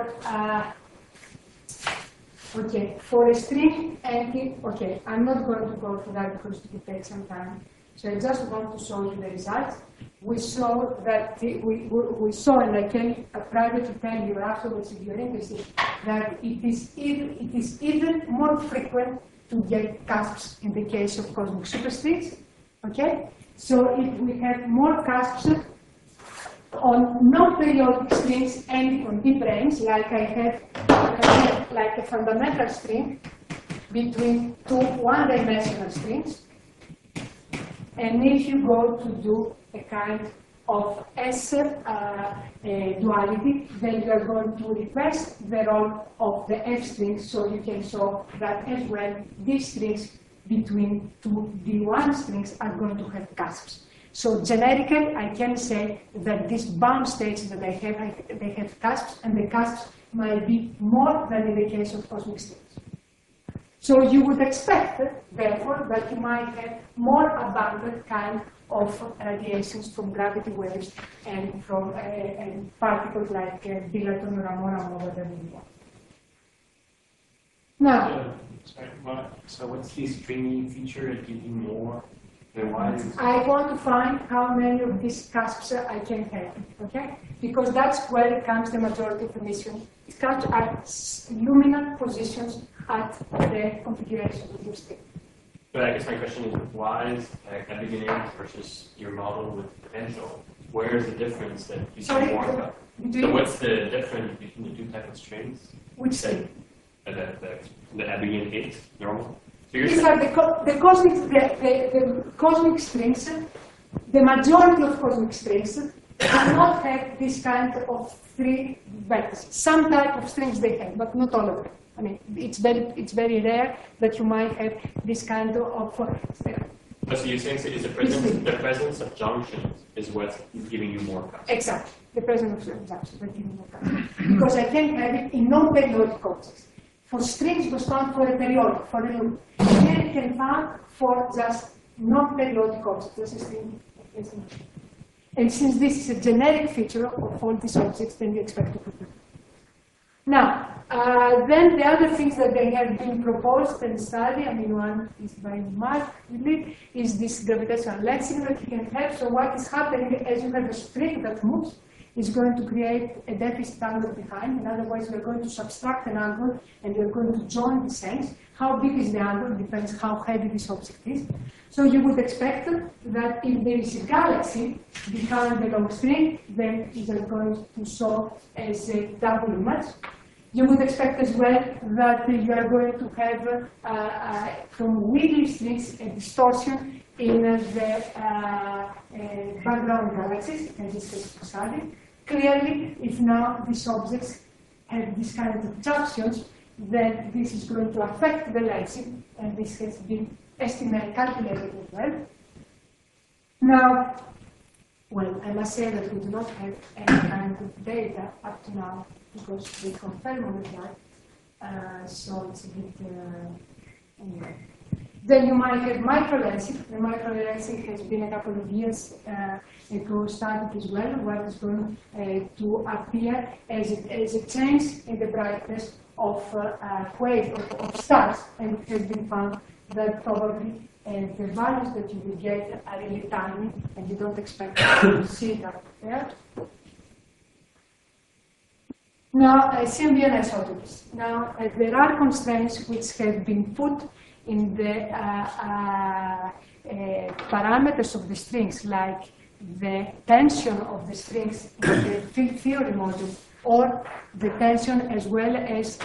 a string empty. Okay, I'm not going to go through that because it will take some time. So I just want to show you the results. We saw that we saw, and I can privately tell you afterwards if you're interested, that it is even more frequent to get cusps in the case of cosmic superstrings. Okay, so if we have more cusps on non-periodic strings and on deep range, like I have like a fundamental string between two one-dimensional strings. And if you go to do a kind of S duality, then you are going to reverse the role of the F strings, so you can show that as well these strings between two D1 strings are going to have cusps. So generically, I can say that these bound states that I have, they have cusps, and the cusps might be more than in the case of cosmic strings. So you would expect, therefore, that you might have more abundant kind of radiations from gravity waves and from particles like bilateral or Ramon-Ramon, whatever you want. Now, So what's the stringy feature that gives you more Then why is I want to find how many of these cusps I can have, okay? Because that's where it comes the majority of emission. It comes at luminal positions at the configuration of your state. But I guess my question is, why is at beginning versus your model with potential? Where is the difference that you see Sorry, more about? So what's the difference between the two types of strings? Which state? The Abigail 8 normal? So you're These saying, are the cosmic strings. The majority of cosmic strings do not have this kind of three vertices. Some type of strings they have, but not all of them. I mean, it's very rare that you might have this kind of. so you're saying is the presence of junctions is what's giving you more cusps? Exactly, the presence of junctions that give me more cusps. Because I can have it in non-periodic objects. For strings, we stand for a periodic, for a loop. Here you can find for just non-periodic objects, just a string. And since this is a generic feature of all these objects, then we expect to put it. Now, then the other things that they have been proposed and studied, I mean, one is by Mark, is this gravitational lensing that you can have. So what is happening as you have a string that moves, is going to create a deficit angle behind. In other words, we're going to subtract an angle and we're going to join the ends. How big is the angle depends how heavy this object is. So you would expect that if there is a galaxy behind the long string, then it is going to show as a double image. You would expect as well that you are going to have from wiggly strings a distortion in the background galaxies, as this is studied. Clearly, if now these objects have this kind of junctions, then this is going to affect the lensing, and this has been calculated as well. Now, well, I must say that we do not have any kind of data up to now, because we confirm all of that, so it's a bit, anyway. Then you might have microlensing. The microlensing has been a couple of years ago started as well, what is going to appear as a change in the brightness of waves of stars, and it has been found that probably the values that you will get are really tiny, and you don't expect to see that there. Now, CMB isotopes. Now, there are constraints which have been put in the parameters of the strings, like the tension of the strings in the field theory module, or the tension as well as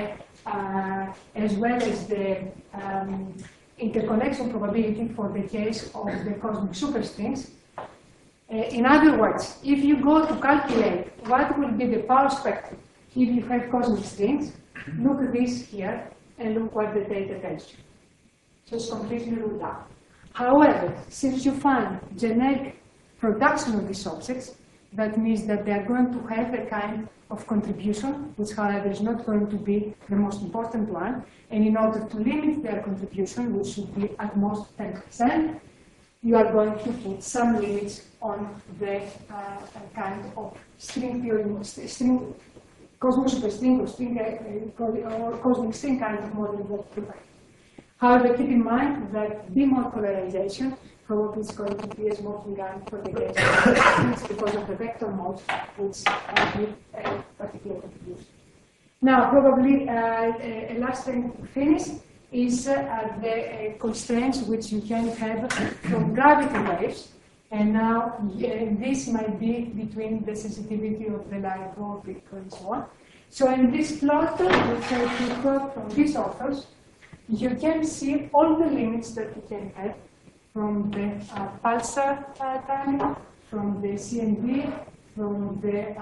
the interconnection probability for the case of the cosmic superstrings. In other words, if you go to calculate what will be the power spectrum if you have cosmic strings, look at this here and look what the data tells you. So it's completely ruled out. However, since you find generic production of these objects, that means that they are going to have a kind of contribution, which, however, is not going to be the most important one. And in order to limit their contribution, which should be at most 10%, you are going to put some limits on the kind of string theory, cosmic superstring or cosmic string kind of model that you provide. However, keep in mind that demorpolarization probably is going to be a smoking gun for the case of strings because of the vector modes, which give a particular contribution. Now, probably a last thing to finish is the constraints which you can have from gravity waves. And now, this might be between the sensitivity of the LIGO, and so on. So in this plot, which I took from these authors, you can see all the limits that you can have from the pulsar timing, from the CMB, from the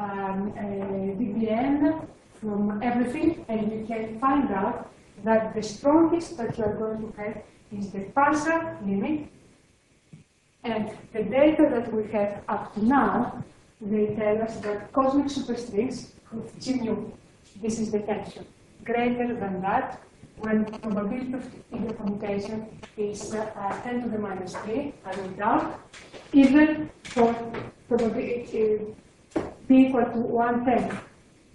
DBN, from everything, and you can find out that the strongest that you are going to have is the pulsar limit. And the data that we have up to now, they tell us that cosmic superstrings with G nu, this is the tension, greater than that, when probability of intercommutation is 10 to the minus 3, I will doubt, even for probability p equal to 110,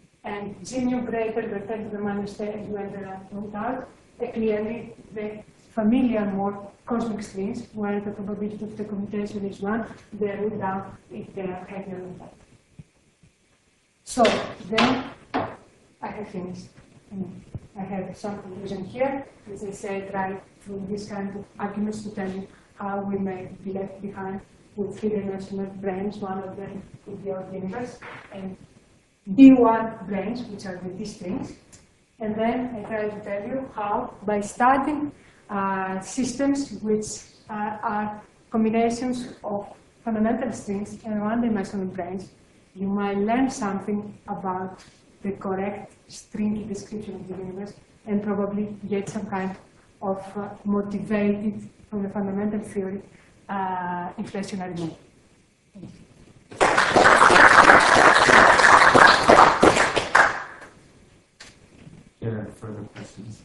and G nu greater than 10 to the minus 10 is when there are no doubt, clearly the familiar, more cosmic strings, where the probability of the commutation is 1, they root down if they are heavier than that. So then I have finished. I have some conclusion here. As I said, right through this kind of arguments to tell you how we may be left behind with three-dimensional branes. One of them could be our universe, and D1 branes, which are the D strings. And then I try to tell you how, by studying systems which are combinations of fundamental strings and one-dimensional branes, you might learn something about the correct stringy description of the universe and probably get some kind of motivated from the fundamental theory inflationary mode. Yeah, further questions?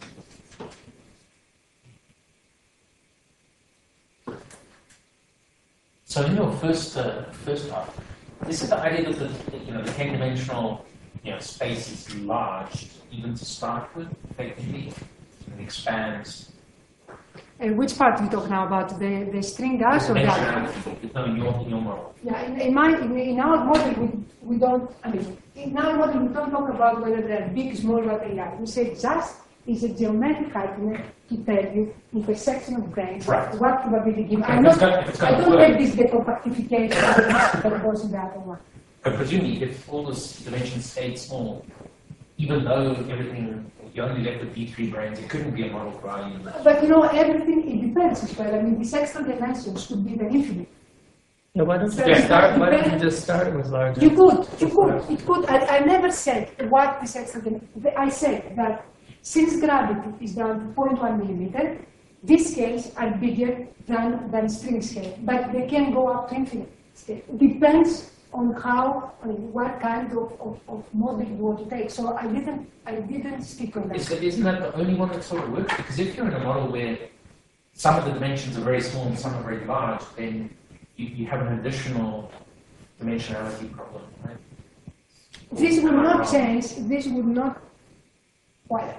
So in your first part, this is the idea that the 10-dimensional space is large, even to start with, effectively, and expands. And which part are you talking now about? The string gas or that? No, in your model. Yeah, in our model, we don't, in our model, we don't talk about whether they're big, small, what they are. We say just is a geometric argument to tell you intersection of branes, right. What probability given. Okay, I don't take this decompactification that goes in the other one. But presumably, if all this dimensions stayed small, even though everything, you only left with D3 branes, it couldn't be a model for our universe. But everything, it depends as well. These extra dimensions could be the infinite. Yeah, why don't you just start with larger? You could. I never said what this extra dimension. I said that since gravity is down to 0.1 millimeter, these scales are bigger than string scale, but they can go up to infinite scale. Depends on what kind of model you want to take. So I didn't stick on that. Isn't that the only one that sort of works? Because if you're in a model where some of the dimensions are very small and some are very large, then you have an additional dimensionality problem, right? This would not change. This would not. Well,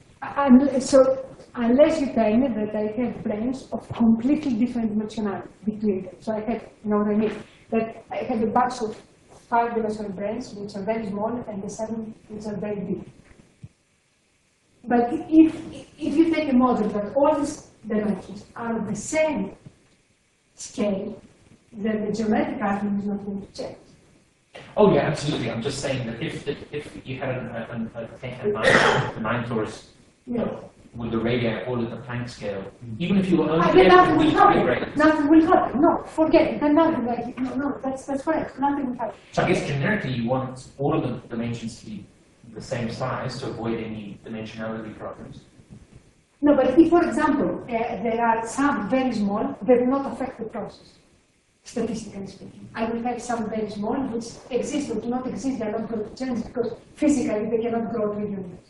so unless you tell me that I have branes of completely different dimensionality between them. So I have, you know what I mean? That I have a box of 5-dimensional branes which are very small and the 7 which are very big. But if you take a model that all these dimensions are of the same scale, then the geometric argument is not going to change. Oh yeah, absolutely. I'm just saying that if you had a 9 torus with the radii all at the Planck scale, even if you were only nothing will happen. Nothing will happen. No, forget it. Then nothing like it. No, that's correct. Nothing will happen. So I guess generically you want all of the dimensions to be the same size to avoid any dimensionality problems. No, but if, for example, there are some very small, they will not affect the process. Statistically speaking, I will have some very small which exist or do not exist. They are not going to change because physically they cannot grow to the universe.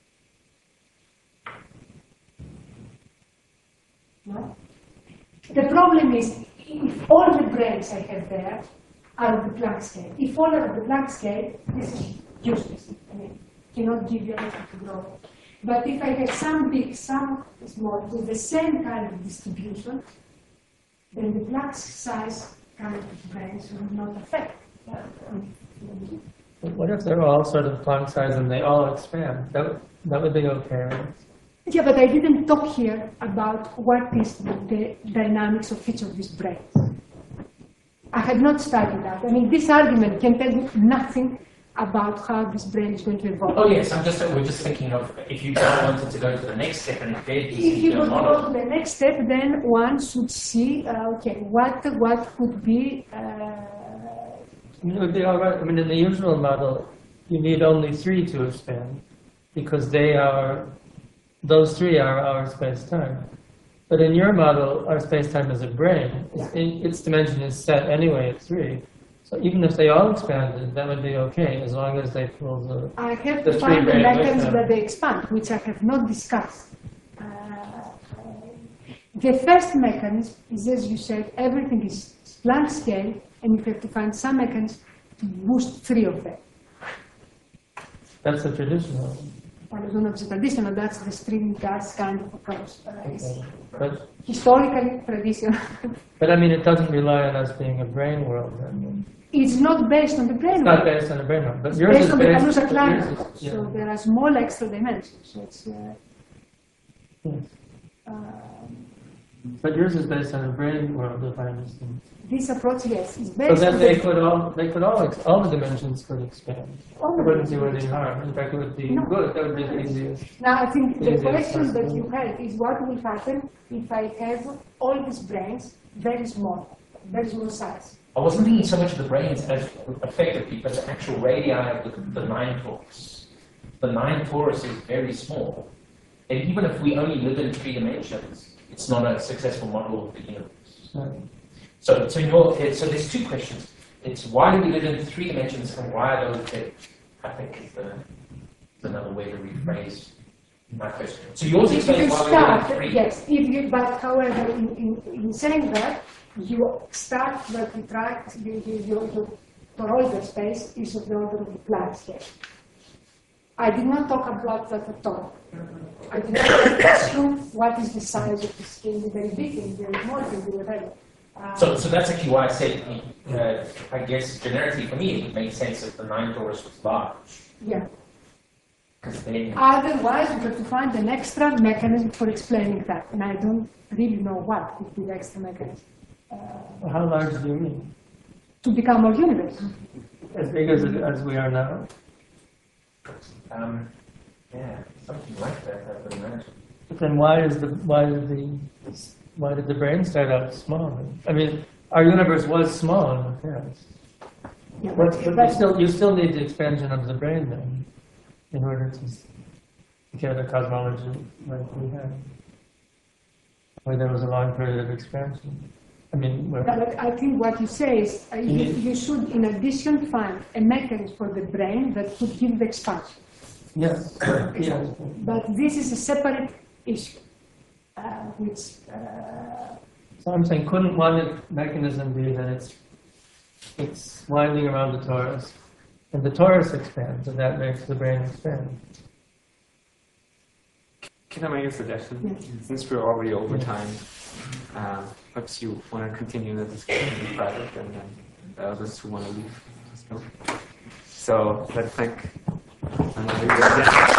No? The problem is if all the branes I have there are of the Planck scale. If all are of the Planck scale, this is useless. Cannot give you anything to grow. But if I have some big, some small, with the same kind of distribution, then the Planck size kind of branes will not affect. But what if they're all sort of Planck size and they all expand? That would be okay, right? Yeah, but I didn't talk here about what is the dynamics of each of these branes. I had not studied that. This argument can tell you nothing about how this brane is going to evolve. Oh yes, we're just thinking of if you wanted to go to the next step and embed these if you into a would model. go to the next step, then one should see, what could be. It would be all right. In the usual model, you need only 3 to expand, because those 3 are our space-time. But in your model, our space-time is a brane. Its dimension is set anyway at 3. So even if they all expanded, that would be okay, as long as they pull the I have the to 3 find the brane with mechanisms them. that they expand, which I have not discussed. The first mechanism is, as you said, everything is Planck scale, and you have to find some mechanism to boost 3 of them. That's the traditional. Well, I don't know if it's traditional, that's the stream gas kind of approach. It's But, historically traditional. but I mean, it doesn't rely on us being a brain world. I mean, It's not based on the brain. it's not based on a brain world, but It's yours is based on the based. Carusa but climate. yours is- yeah. So there are small extra dimensions. So it's, Yes. uh, But yours is based on a brain world, if I understand. this approach, yes, is So based then on they the, could all the dimensions could expand. all It the wouldn't do any harm. In fact, it would be No. good. That would be the easiest. Now, I think the Easiest question that possible. you had is what will happen if I have all these brains very small size. I wasn't thinking so much of the brains as effectively, but the actual radii of the 9 torus. The 9 torus is very small. And even if we only live in 3 dimensions, it's not a successful model of the universe. Right. So there's 2 questions. It's why do we live in 3 dimensions and why are those big? I think is another way to rephrase my question. So yours If you explains why we start, live in 3. yes, if you, but however, in saying that, you start that you track, your toroidal space is of the order of the Planck scale. I did not talk about that at all. I did not assume what is the size of the scale, the very big thing, the very small thing, the whatever. So that's actually why I said, I guess generically for me, it would make sense if the 9 torus was large. Yeah. Because then, Otherwise, we have to find an extra mechanism for explaining that, and I don't really know what would be the extra mechanism. How large do you mean? To become our universe. As big as we are now? yeah, something like that, I would imagine. But then why did the brain start out small? I mean, our universe was small in the past. Yeah, But you still need the expansion of the brain then, in order to get a cosmology like we had, where there was a long period of expansion. I mean, But I think what you say is you should, in addition, find a mechanism for the brain that could give the expansion. yes, yes. But this is a separate issue, which So I'm saying, couldn't one mechanism be that it's winding around the torus, and the torus expands, and that makes the brain expand? Can I make a suggestion? Yes. Since we're already over time, perhaps you want to continue the discussion in private, and then the others who want to leave, just go. So let's thank.